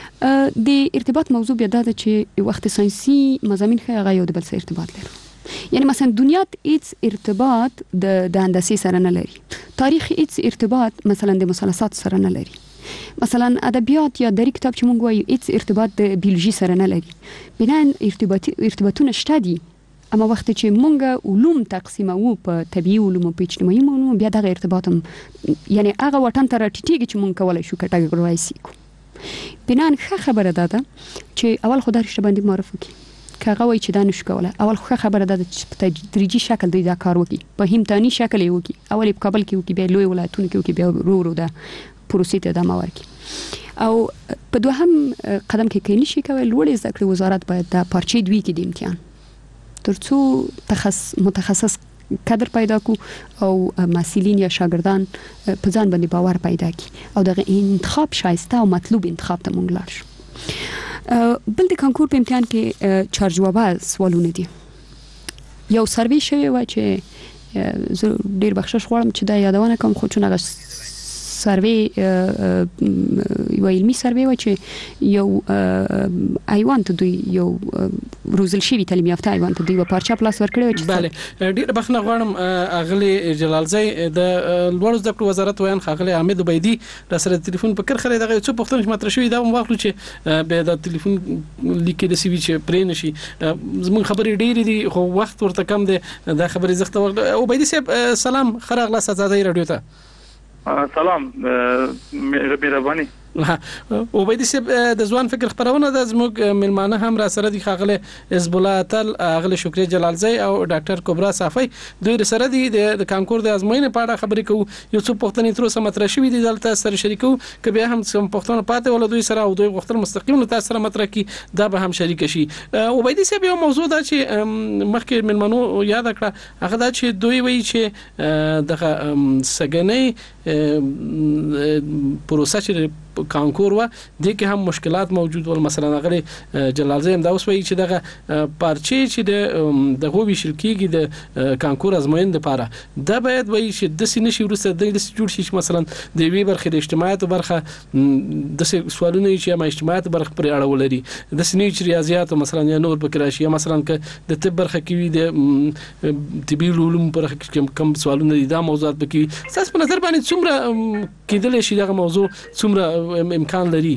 د ارتباط موضوع بیا دا چې وخت ساينسي مضامین خو هغه یو د بل سره ارتباط لري. یعنی مثلا دنیا هیڅ ارتباط د د هندسي سره نه لري، تاریخ هیڅ ارتباط مثلا د مثلثات سره نه لري، مثلا ادبیات یا دري کتاب چې مونږ وایو هیڅ ارتباط د بیولوژي سره نه لري. بنا ارتباطي ارتباطونه شته دي، اما وخت چې مونږ علوم تقسیمو په طبيعي علوم او په اجتماعي علوم بیا دغه ارتباط هم یعنی هغه وطن ته راټیټیږي چې مونږ کولای شو کټګورایز کړو. بنا ښه خبره ده چې اول خدای رشته باندې معرف وکړي. که هغه وایي چې دا نشو کولی، اول ښه خبره ده چې په تدریجي شکل دوی دا کار وکړي، په همتاني شکل یې وکړي، اول یې په کابل کې وکړي، بیا لوی ولایتونو کې وکړي، بیا ورو ورو دا پروسې ته ادامه ورکړي. او په دوهم قدم کې که نشي کولی، لوړې زده کړې وزارت باید دا پارچې دوی کړي د امتحان، تر څو تخصص متخصص کادر پیدا کو او مسئولین یا شاګردان په ځان باندې باور پیدا کړي او دغه انتخاب شایسته او مطلوب انتخاب ته مونږ لاړ شو. بل د کانکور په امتحان کې چار جوابه سوالونه دي. یو سروې شوی و چې زه ډیر بخښش غواړم چې دا یادونه کوم، خو چون هغه سروې یو علمي سروې و چې یو حیوان ته دوی یو روزل شوی تعلیم یافته ایوان ته دوی په پارچه پلاس ورکړي چې bale ډیر بخنه غواړم اغلی جلالزی د لوړ زده کړو وزارت ویان خاغلی حمید عبیدی را سره ټلیفون په کر خره دغه څه پښتون مطرح شوی دا واخلو چې به د ټلیفون لیکل سی وی چې پرې نشي زمون خبرې ډېرې دي خو وخت ورته کم دی دا خبرې زخته عبیدی صاحب سلام خره اغلا سزادای رادیو ته سلام مهرباني عبیدی صاحب د ځوان فکر خبرونه د زموږ ملمانه هم را سره دي خاغله حزب الله تل اغله شکریا جلالزی او ډاکټر کبرا صافی دوی سره دي د کانکور د ازموینې په اړه خبرې کوو یو څه پښتني تر اوسه مطرح شوی دي دلته سره شریکو کبه هم سم پښتون پاتې ول دوی سره او دوی غوښتل مستقیم له تاسو سره مطرح کی دا به هم شریک شي عبیدی صاحب یو موضوع دا چې مخکې ملمنو یاد کړه هغه دا چې دوی وایي چې د سګنې پروسه چې کانکور و د کې هم مشکلات موجود ول مثلا غلي جلالزی هم دا اوس وایي چې دغه پارچې چې د دغه ویشل کېږي د کانکور ازموین لپاره دا باید وایي چې د سینې شي ورسره د جوړ شي مثلا د وی برخه د اجتماعات برخه د سوالونه چې ما اجتماعات برخه پر اړه ولري د سینې چې ریاضیات مثلا یا نور بکرا شي مثلا ک د طب برخه کې د طبي علوم برخه کې کم سوالونه دي دا موضوعات بکی تاسو په نظر باندې څومره کېدل شي دغه موضوع څومره امکان لري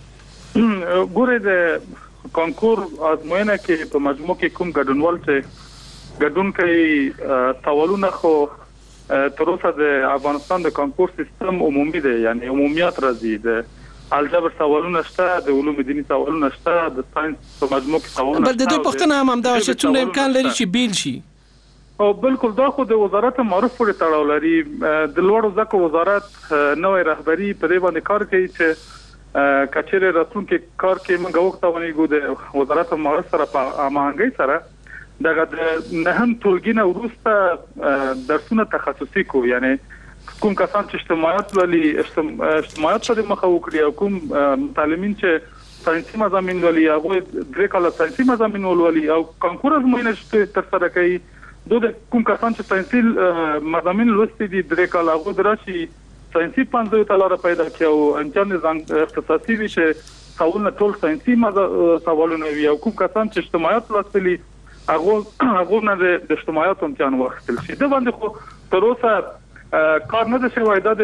ګوره د کانکور ازموینه کې په مجموع کې کوم ګډونوال چې ګډون کوي سوالونه خو تر اوسه د افغانستان د کانکور سیستم عمومي دی یعنی عمومیت راځي د الجبر سوالونه شته د علوم دینی سوالونه شته د ساينس په مجموع کې سوالونه بل د دوی پښتنه هم دا چې څومره امکان لري چې بیل شي او بالکل دا خو د وزارت معرف پورې تړاو لري د لوړو زده کړو وزارت نوې رهبری په دې باندې کار کوي چې کچېره راتلونکي کار کې موږ وختونه ګو د وزارت معرف سره په امانګي سره دغه د نهم ټولګینه ورسته درسونه تخصصي کو یعنی کوم کسان چې اجتماعات ولي اجتماعات سره مخ وکړي او کوم متعلمین چې ساينسي مضامین ولي هغه درې کاله ساينسي مضامین ولي او کانکور ازموینه تر سره کوي دوی کوم کسان چې ساينسي مضامین لوستي دي درې کاله هغه درشي ساينسي پنځه تلاره پیدا کړو انجن ځان اختصاصي وي چې سوالونه ټول ساينسي سوالونه وي او کوم کسان چې اجتماعات لوستلي هغه هغه نه د اجتماعات امتحان واخیستل شي دا باندې خو تر اوسه کار نه د شوی دا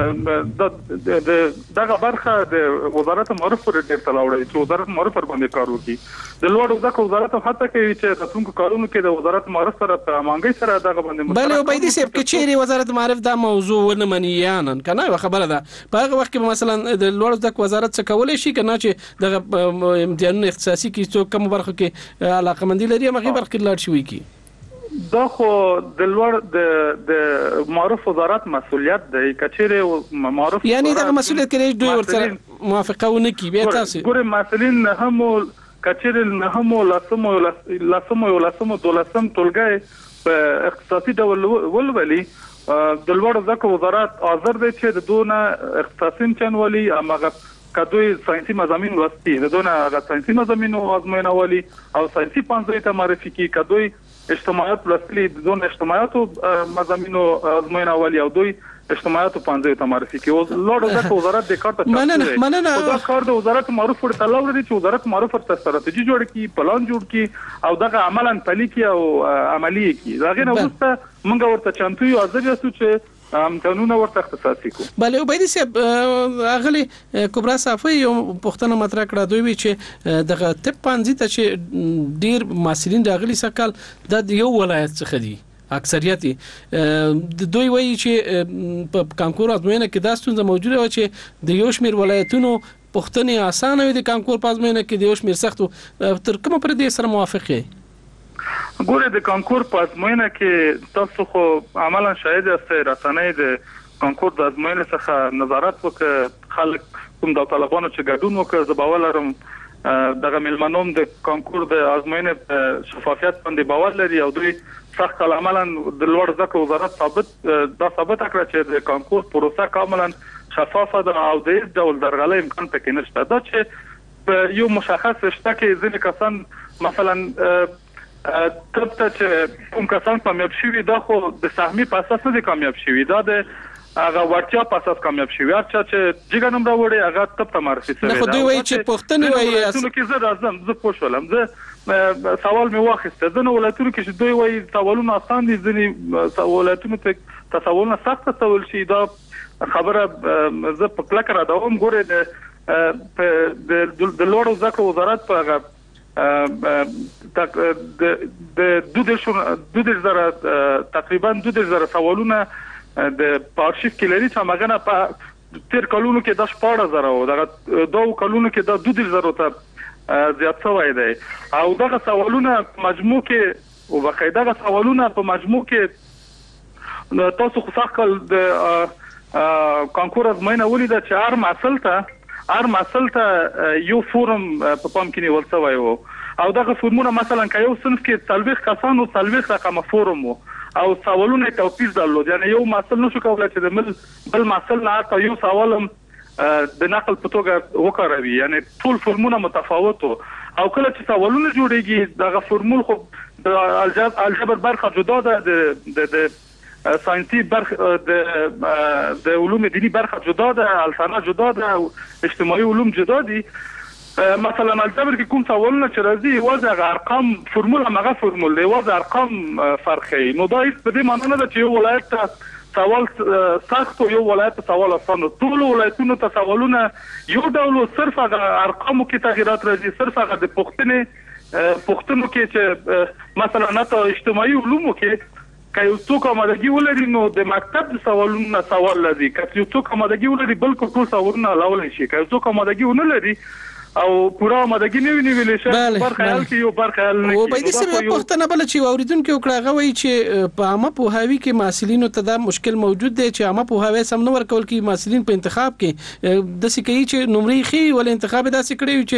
د دغه برخه د وزارت معرف پر ډیر تلاوړي چې وزارت معرف پر باندې کار وکړي د لوړ زده کړو وزارت حتی کوي چې تاسو کارونه کې د وزارت معرف سره په امانګي سره دغه باندې بل عبیدی صاحب کې چیرې وزارت معرف دا موضوع ونه مني یانن کنه خبره ده په هغه وخت کې مثلا د لوړ زده کړو وزارت څخه کولای شي کنه چې دغه امتحانونه اختصاصي کې څو کوم برخه کې علاقه مندي لري هغه برخه کې لاړ شوی کی دا خو د لوړ د د معرف وزارت مسؤلیت دی کچېره معرف یعنی دا مسؤلیت کوي دوی ورته موافقه ونه کی به تاسو ګوره مسؤلین هم کچېره نه هم لاسمو لاسمو لاسمو دولسم ټولګي په اختصاصي ډول ولولي د لوړ زده کړو وزارت حاضر دی چې د دونه اختصاصي چنولي امغه کدوې ساينسي مضامین وستي د دونه غا ساينسي مضامین او ازموینه والی او ساينسي پنځه ته معرفي کی کدوې اجتماعات لوستلي د دونه اجتماعات مضامین او ازموینه والی او دوی اجتماعات پنځه ته معرفي کی او لوړ زده کړو وزارت د کار ته مننه مننه دا کار د وزارت معرف پر تلاو لري چې وزارت معرف پر ستراتیژي جوړ کی پلان جوړ کی او دغه عملاً پلي کی او عملی کی داغه نه وسته موږ ورته چانتو یو ازر یاسو چې ام قانون ورته اختصاصي کو بله عبیدی صاحب اغلی کبرا صافی یو پښتنه مطرح کړه دوی وی چې دغه طب پنځه ته چې ډیر محصلین راغلي سکل د یو ولایت څخه دي اکثریت د دوی وایي چې په کانکور ازموینه کې دا ستونزه موجوده و چې د یو شمیر ولایتونو پښتني اسانه وي د کانکور په ازموینه کې د یو شمیر سختو تر کومه پر دې سره موافقه ګوره د کانکور په ازموینه کې تاسو خو عملاً شاهد یاستئ رسنۍ د کانکور د ازموینې څخه نظارت وکړ خلک کوم د طالبانو چې ګډون وکړ زه باور لرم دغه ملمنوم د کانکور د ازموینې شفافیت باندې باور لري او دوی سخت عملاً د لوړ زده کړو وزارت ثابت دا ثابت کړ چې د کانکور پروسه کاملاً شفافه ده او د هیڅ ډول درغلۍ امکان پکې نشته دا چې یو مشخص شته کې ځینې کسان مثلا طب ته چې کوم کسان کامیاب شوي دا خو د سهمي په اساس نه کامیاب شوي دا د هغه ورتیا په اساس کامیاب شوي هر چا چې جګ نمبر وړي هغه طب ته معرفي شوی دا خو دوی وایي چې پښتني وایي اصل کې زه راځم زه پوښولم زه سوال مې واخیسته ځنه ولایتونو کې چې دوی وایي سوالونه آسان دي ځینې ولایتونو ته سوالونه سخت استول شي دا خبره زه په کلکه ردوم. ګورې د د لوړو زده کړو وزارت په هغه د دوه زره تقریبا دوه زره سوالونه د پارشیف کې لري چې هغه نه په تیر کلونو کې د شپږ زره او دغه دوه کلونو کې د دوه زره ته زیات شوی دی او دغه سوالونه مجموع کې او بقاعده سوالونه په مجموع کې تاسو خو ځکه د کانکور ازموینه ولیده چې هر محصل ته هر محصل ته یو فورم په پام کې نیول شوی و او دغه فورمونه مثلا که یو صنف کې څلوېښت کسان او څلوېښت رقمه فورم و او سوالونه توپیر درلود یعنی یو محصل نشو کولای چې د بل محصل نه حتی یو سوال د نقل په توګه وکاروي یعنی ټول فورمونه متفاوت او کله چې سوالونه جوړیږي دغه فورمول خو د الجبر برخه جدا ده د د ساينسي برخه د د علوم دینی برخه جدا ده الفنا جدا ده او اجتماعي علوم جدا دي. مثلا الجبر کې کوم سوالونه چې راځي وضع ارقام فرمول هغه فرمول دی وضع ارقام فرقي نو دا هیڅ په دې معنی نه ده چې یو ولایت ته سوال سخت او یو ولایت سوال آسان ټول ولایتونو ته سوالونه یو ډول صرف هغه ارقامو کې تغیرات راځي صرف هغه د پښتنې پښتنو کې چې مثلا نه اجتماعي علومو کې که یو څوک آمادګي ولري نو د مکتب د سوالونو سوال لري که یو څوک آمادګي ولري بلکې ټول سوالونه لاولای شي که یو څوک آمادګي ونه لري او پورا آمادګي نه ویني ویل شي برخه حل کې یو برخه حل نه او به دې سره پښتنه بل چې اوریدونکو وکړه غوي چې په عامه په هاوی کې محصلینو ته دا مشکل موجود دی چې عامه په هاوی سم نو ورکول کې محصلین په انتخاب کې د سې کوي چې نمرې خي ول انتخاب داسې کړی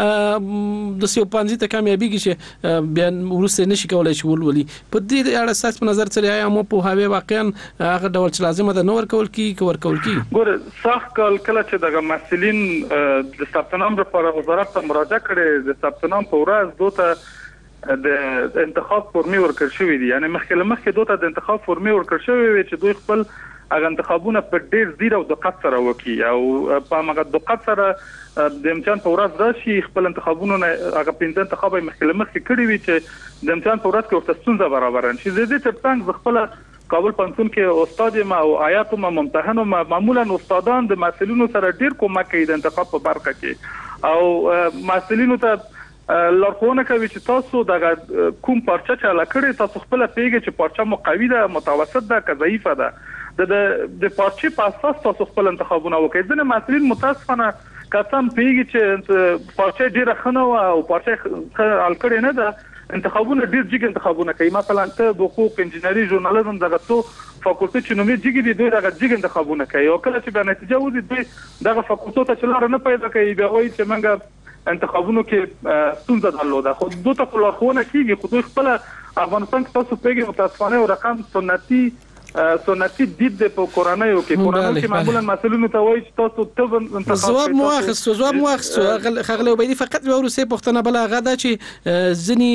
چې د سې پانځي ته کامیابی کې چې بیا ورسته نشي کولای شي ولولي په دې اړه اساس په نظر سره عامه په هاوی واقعا هغه ډول چې لازمه ده نو ورکول کې کو ورکول کې ګوره صح کال کله چې دغه محصلین د ثبت نام لپاره وزارت ته مراجعه کړې د ثبت نام په ورځ دوته د انتخاب فرمي ورکړ شوې دي یعنی مخکې مخکې دوته د انتخاب فرمي ورکړ شوې چې دوی خپل هغه انتخابونه په ډېر زیر او دقت سره وکړي او په هغه دقت سره د امتحان په ورځ راشي خپل انتخابونه هغه پنځه انتخاب مخکې مخکې کړی وي چې د امتحان په ورځ کې ورته ستونزه برابر شي د دې ترڅنګ خپل کابل پنځون کې استاد ما او آیات ما ممتحن ما معمولا استادان د محصلینو سره ډیر کومک کوي د انتخاب په برخه کې او محصلینو ته لارښوونه کوي چې تاسو د کوم پارچه چې لکړې تاسو خپل پیګه چې پارچه مقوي ده متوسط ده که ضعیفه ده د د پارچه په اساس تاسو خپل انتخابونه وکړئ ځنه محصلین متاسفانه کسان پیګه چې پارچه ډیره خنه او پارچه الکړې نه ده انتخابونه ډیر جګ انتخابونه کوي مثلا ته د حقوق انجنیری ژورنالیزم دغه تو فاکولټي چې نومې جګ دي دوی دغه جګ انتخابونه کوي او کله چې به نتیجه وځي دوی دغه فاکولټو ته چلار نه پیدا کوي بیا وایي چې موږ انتخابونو کې ستونزه درلوده خو دوی ته خلارخونه کیږي خو دوی خپل افغانستان کې تاسو پیګي متاسفانه او رقم سنتي سنتي دید په کورانایو کې کورانایو کې معمولا مسلونو ته وایي چې تاسو ته انتخاب جواب مؤخص جواب مؤخص خغله وبېدی فقط یو روسي پښتنه بل هغه دا چې ځنی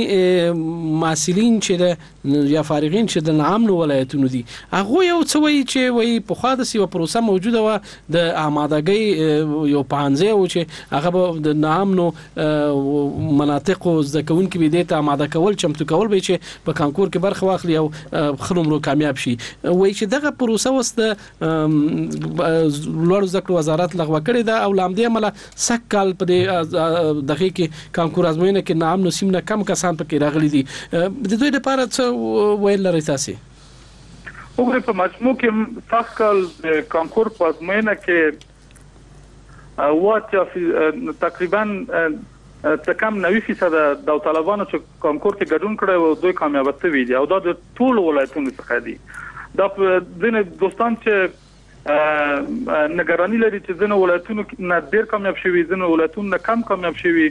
محصلین چې یا فارغین چې د عام ولایتونو دي هغه یو څه وایي چې وایي په خاطر سی پروسه موجوده و د آمادګۍ یو پانځه او چې هغه د عام نو مناطق زکون کې به د آماده کول چمتو کول به چې په کانکور کې برخه واخلي او خلومرو کامیاب شي وایي چې دغه پروسه وسته لوړ زکړو وزارت لغوه کړې ده او لامدې عمله سکل په دغه کې کانکور ازموینه کې نام نسیم نه کم کسان پکې راغلي دي د دوی لپاره څه ویل لري تاسو وګورئ په مجموع کې سکل د کانکور په ازموینه کې واته تقریبا تکم نوي فیصد د طالبانو چې کانکور کې ګډون کړي او دوی کامیاب شوي دي او دا د ټول ولایتونو څخه دي دا ځینې دوستان چې نگرانی لري چې ځینې ولایتونو نه ډېر کامیاب شوي ځینې ولایتونو نه کم کامیاب شوي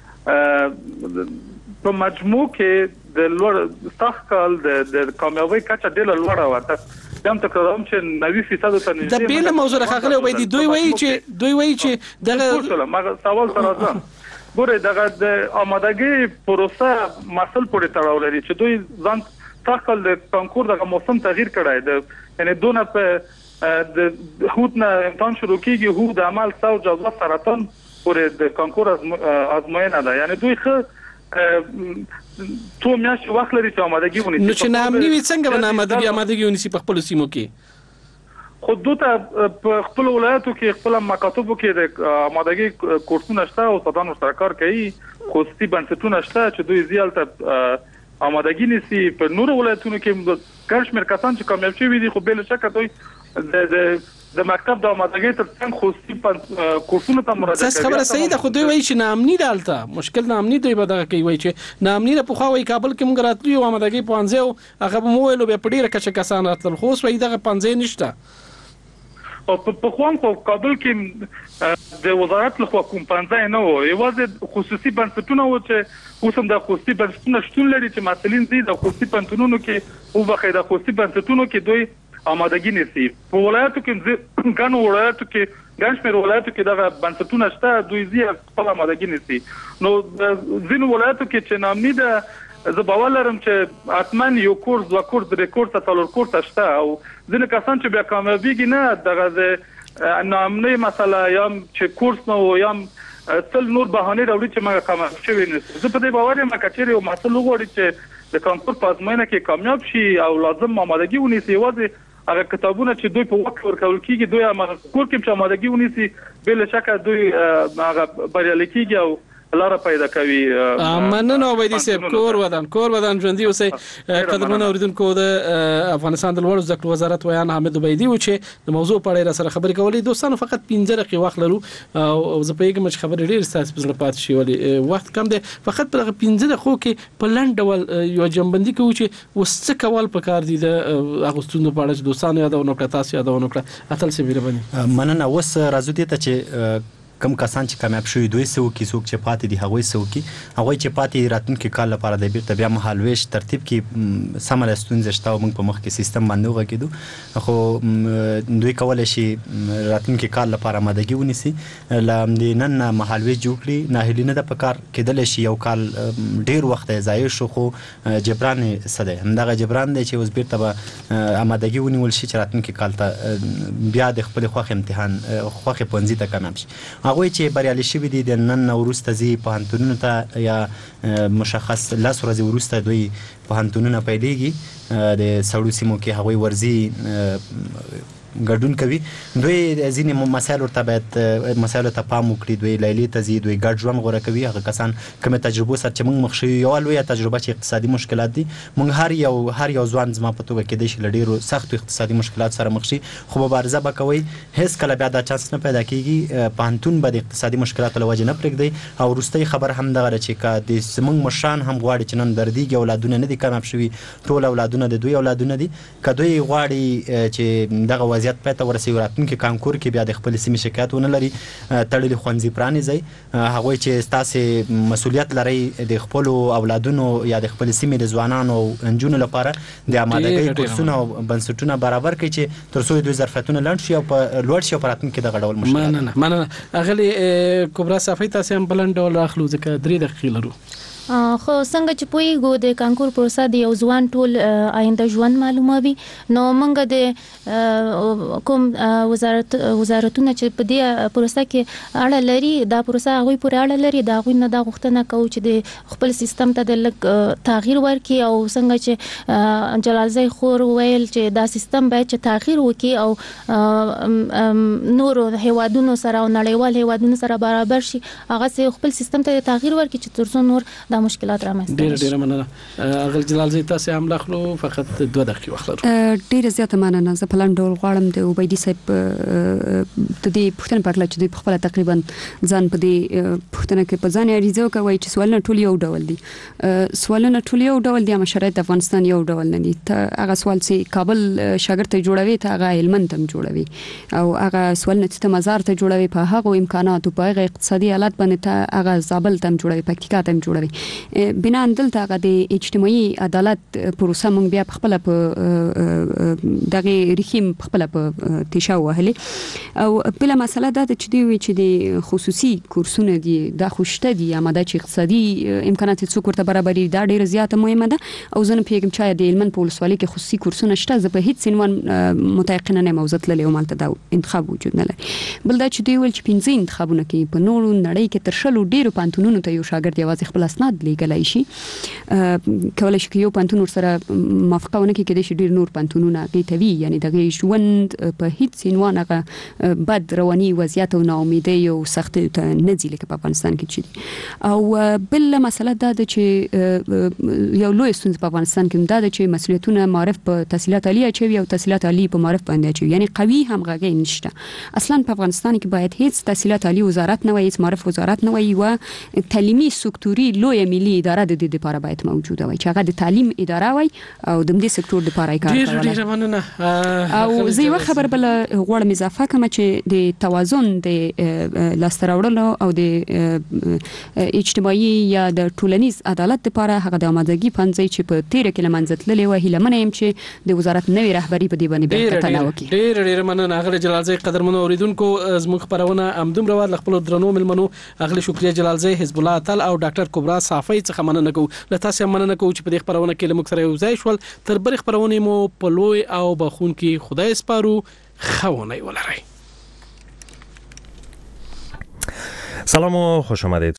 په مجموع کې د لوړ تخکل د کامیابی کچه ډېره لوړه وه هم تکرارم چې نوي فیصد ته نږدې د بیل موضوع راغلی وبې دي دوی وایي چې دوی وایي چې دغه سوال سره ځم ګوره دغه د آمادګۍ پروسه مسل پورې تړاو لري چې دوی ځان تخکل د کانکور دغه موسم تغییر کړای د یعنی دونه په د هوت نه امتحان شروع کیږي هو د عمل څو جواب سرطان پورې د کانکور ازموینه ده یعنی دوی خو څو میاشتې وخت لري چې آمادګي ونیسي. نو چې ناامني وي څنګه به ناامادګي آمادګي ونیسي په خپلو سیمو کې؟ خو دوته په خپلو ولایتو کې خپله مکاتبو کې د آمادګي کورسونه شته او استادان ورسره کار کوي، خصوصي بنسټونه شته چې دوی ځي هلته آمادګي نیسي. په نورو ولایتونو کې ګڼ شمېر کسان چې کامیاب شوي دي، خو بې له شکه دوی د د مکتب د آمادګۍ تر څنګ خصوصي کورسونه ته مراجعه کوي. خبره صحیح ده، خو دوی وایي چې ناامني ده هلته، مشکل ناامني دوی به دغه کوي، وایي چې ناامني ده. پخوا وایي کابل کې موږ راتلو یو آمادګۍ پوهنځی و، هغه به مو ویلو بیا په ډېره کچه کسان راتلل، خو اوس وایي دغه پوهنځی نشته. او پخوا هم خو کابل کې د وزارت لخوا کوم پوهنځی نه و، یوازې خصوصي بنسټونه وو چې اوس هم د خصوصي بنسټونه شتون لري چې محصلین ځي د خصوصي پوهنتونونو کې وبخښئ د خصوصي بنسټونو کې دوی آمادګي نیسي. په ولایتو کې ګڼو ولایتو کې ګڼ شمېر ولایتو کې دغه بنسټونه شته، دوی ځي خپل آمادګي نیسي. نو ځینو ولایتو کې چې ناامني ده، زه باور لرم چې حتما یو کورس دوه کورس درې کورس څلور کورس شته، او ځینې کسان چې بیا کامیابیږي نه دغه د ناامنۍ مسله یا چې کورس نه و یا تل نور بهانې راوړي چې موږ کامیاب شوي نه سو. زه په دې باور یم که چېرې یو محصل وغواړي چې د کانکور په ازموینه کې کامیاب شي او لازم آمادګي ونیسي، یوازې هغه کتابونه چې دوی په وخت ورکول کېږي دوی هغه کور کې چې آمادګي ونیسي، بې له شکه دوی هغه بریالي کېږي او لاره پیدا کوي. مننه عبیدي صاحب. کور ودان کور ودان ژوندي اوسئ. قدرمن اوریدونکو، د افغانستان د لوړو زده کړو وزارت ویان حامد عبیدي و چې د موضوع په اړه سره خبرې کولې. دوستانو فقط پنځه دقیقې وخت لرو او زه پوهېږم چې خبرې ډېرې ستاسو په زړه پاتې شي، ولې وخت کم دی. فقط په دغه پنځه دقیقو کې په لنډ ډول یوه جنبندي کوو چې اوس څه کول پکار دي د هغو ستونزو په اړه چې دوستانو یادونه وکړه، تاسو یادونه وکړه. اتل صاحب مهرباني. مننه. اوس راځو دې ته چې کم کسان چې کامیاب شوي دوی څه وکړي، څوک چې پاتې دي هغوی څه وکړي. هغوی چې پاتې راتلونکي کال لپاره د بیرته بیا مهالویش ترتیب کې سمه ستونزه شته او موږ په مخ کې سیستم باندې وغږېدو، خو دوی کولی شي راتلونکي کال لپاره آمادګي ونیسي. له همدې نن نه مهالویش جوړ کړي. ناهیلي نه ده په کار، کېدلی شي یو کال ډېر وخت یې ضایع شو، خو جبران یې څه دی، همدغه جبران دی چې اوس بیرته به آمادګي ونیول شي چې راتلونکي کال ته بیا د خپلې خوښې امتحان خوښې پوهنځي ته کامیاب شي. هغوی چې بریالي شوي دي د نن نه وروسته ځي پوهنتونونو ته، یا مشخص لس ورځې وروسته دوی پوهنتونونه پیلېږي د سړو سیمو کې، هغوی ورځي ګډون کوي. دوی ځینې مسایل ورته باید مسایلو ته پام وکړي. دوی لیلیې ته ځي، دوی ګډ ژوند غوره کوي. هغه کسان کومې تجربو سره چې موږ مخ شوي، یوه لویه تجربه چې اقتصادي مشکلات دي، موږ هر یو هر یو ځوان زما په توګه کېدای شي له ډېرو سختو اقتصادي مشکلات سره مخ شي، خو مبارزه به کوئ. هېڅ کله بیا دا چانس نه پیدا کېږي. پوهنتون به د اقتصادي مشکلاتو له وجې نه پرېږدئ. او وروستۍ خبر هم دغه ده چې که د زموږ مشران هم غواړي چې نن دردېږي، اولادونه نه دي کامیاب شوي، ټول اولادونه د دوی اولادونه دي، که دوی غواړي چې دغه وضعیت پای ته ورسوي، راتلونکي کانکور کې بیا د خپلې سیمې شکایت ونه لري، تړلي ښوونځي پرانیزئ. هغوی چې ستاسې مسؤلیت لرئ د خپلو اولادونو یا د خپلې سیمې د ځوانانو او نجونو لپاره د آمادګۍ کورسونه او بنسټونه برابر کړئ چې تر څو دوی ظرفیتونه لنډ شي او په لوړ شي او په راتلونکي کې دغه ډول مشکلات. مننه مننه. اغلې کبرا صافی تاسو هم بلند ډول اخلو ځکه درې دقیقې لرو. خو څنګه چې پوهیږو د کانکور پروسه د یو ځوان ټول آینده ژوند معلوموي، نو موږ د کوم وزارت وزارتونه چې په دې پروسه کې اړه لري، دا پروسه هغوی پورې اړه لري، د هغوی نه دا غوښتنه کوو چې د خپل سیستم ته د لږ تغییر ورکړي، او څنګه چې جلالزی خور ویل چې دا سیستم باید چې تغییر وکړي او نورو هیوادونو سره او نړیوال هیوادونو سره برابر شي، هغه سه خپل سیستم ته تغییر ورکړي چې تر څو نور د مشکلات رامنځته ډیر ډیر مننه. اغل جلال زی تاسو هم لاخلو فقط دوه دقیقې وخت لرو. ډیر زیاته مننه. زه په لاندې ډول غواړم د عبیدي صاحب د دې پوښتنې په اړه چې دوی په خپل تقریبا ځان په دې پوښتنه کې په ځان اړیزه کوي چې سوالونه ټول یو ډول دي، سوالونه ټول یو ډول دي، اما شرایط افغانستان یو ډول نه دي. ته هغه سوال چې کابل شاګرد ته جوړوي، ته هغه هلمند ته جوړوي، او هغه سوالونه چې مزار ته جوړوي په هغه امکاناتو په هغه اقتصادي حالت باندې، ته هغه زابل ته جوړوي، پکتیکا ته جوړوي. بنا دلته هغه د اجتماعي عدالت پروسه مونږ بیا خپل په دغه ریخیم خپل په تشا وهلې، او بل مسله دا چې دی چې د خصوصي کورسونه دي دا خوشته دي، اماده چې اقتصادي امکانات څوک ورته برابري دا ډیره زیاته مهمه ده. او زه نه پیګم چې د هلمند په ولسوالۍ کې خصوصي کورسونه شته، زه په هیڅ عنوان متيقنه نه موزت للی او مالته دا انتخاب وجود نه لري. بل دا چې دی ول چې پنځه انتخابونه کې په نورو نړۍ کې تر شلو ډیرو پانتونونو ته یو شاګرد یوازې خپل اسناد لیږلی شي. کولای شي یو پانتون سره موافقه ونه کړي چې ډیر نور پانتونونه غیتوي، یعنی دغه ژوند په هیڅ عنوان هغه بد رواني وضعیت او ناامیدي او سختي ته نه ځي لکه په افغانستان کې چي. او بل مسله دا ده چې یو لوی ستونزه په افغانستان کې دا ده چې مسؤلیتونه معرف په تحصیلات عالی اچوي او تحصیلات عالی په معرف باندې اچوي، یعنی قوي همغږي نشته. اصلا په افغانستان کې باید هیڅ تحصیلات عالی وزارت نه وي، هیڅ معرف وزارت نه وي، و تعلیمي سکتوري لوی ملي اداره د دې لپاره باید موجوده وي چې هغه د تعلیم اداره وي او د دې سکتور لپاره کار کوي. ډیر ډیر مننه. او زه یو خبر بل غواړم اضافه کوم چې د توازن د لاستراوړلو او د اجتماعي یا د ټولنیز عدالت لپاره هغه د آمادګي پنځه چې په تیر کې لمنځت للې و هله منم چې د وزارت نوې رهبری په دې باندې به کتنه وکړي. ډیر ډیر مننه اغلی جلال زئی. قدرمنو اوریدونکو زموږ خبرونه امدوم روان خپل درنو ملمنو اغلی شکریا جلال زئی، حزب الله تعالی او ډاکټر کبرا صافی څخه مننه کوو. له تاسو مننه کوو چې په دې خبرونه کې لمک سره یو ځای شول. تر بری خبرونه مو په لوی او بخون کې خدای سپارو. خونه ولرئ. سلام و خوش آمدید.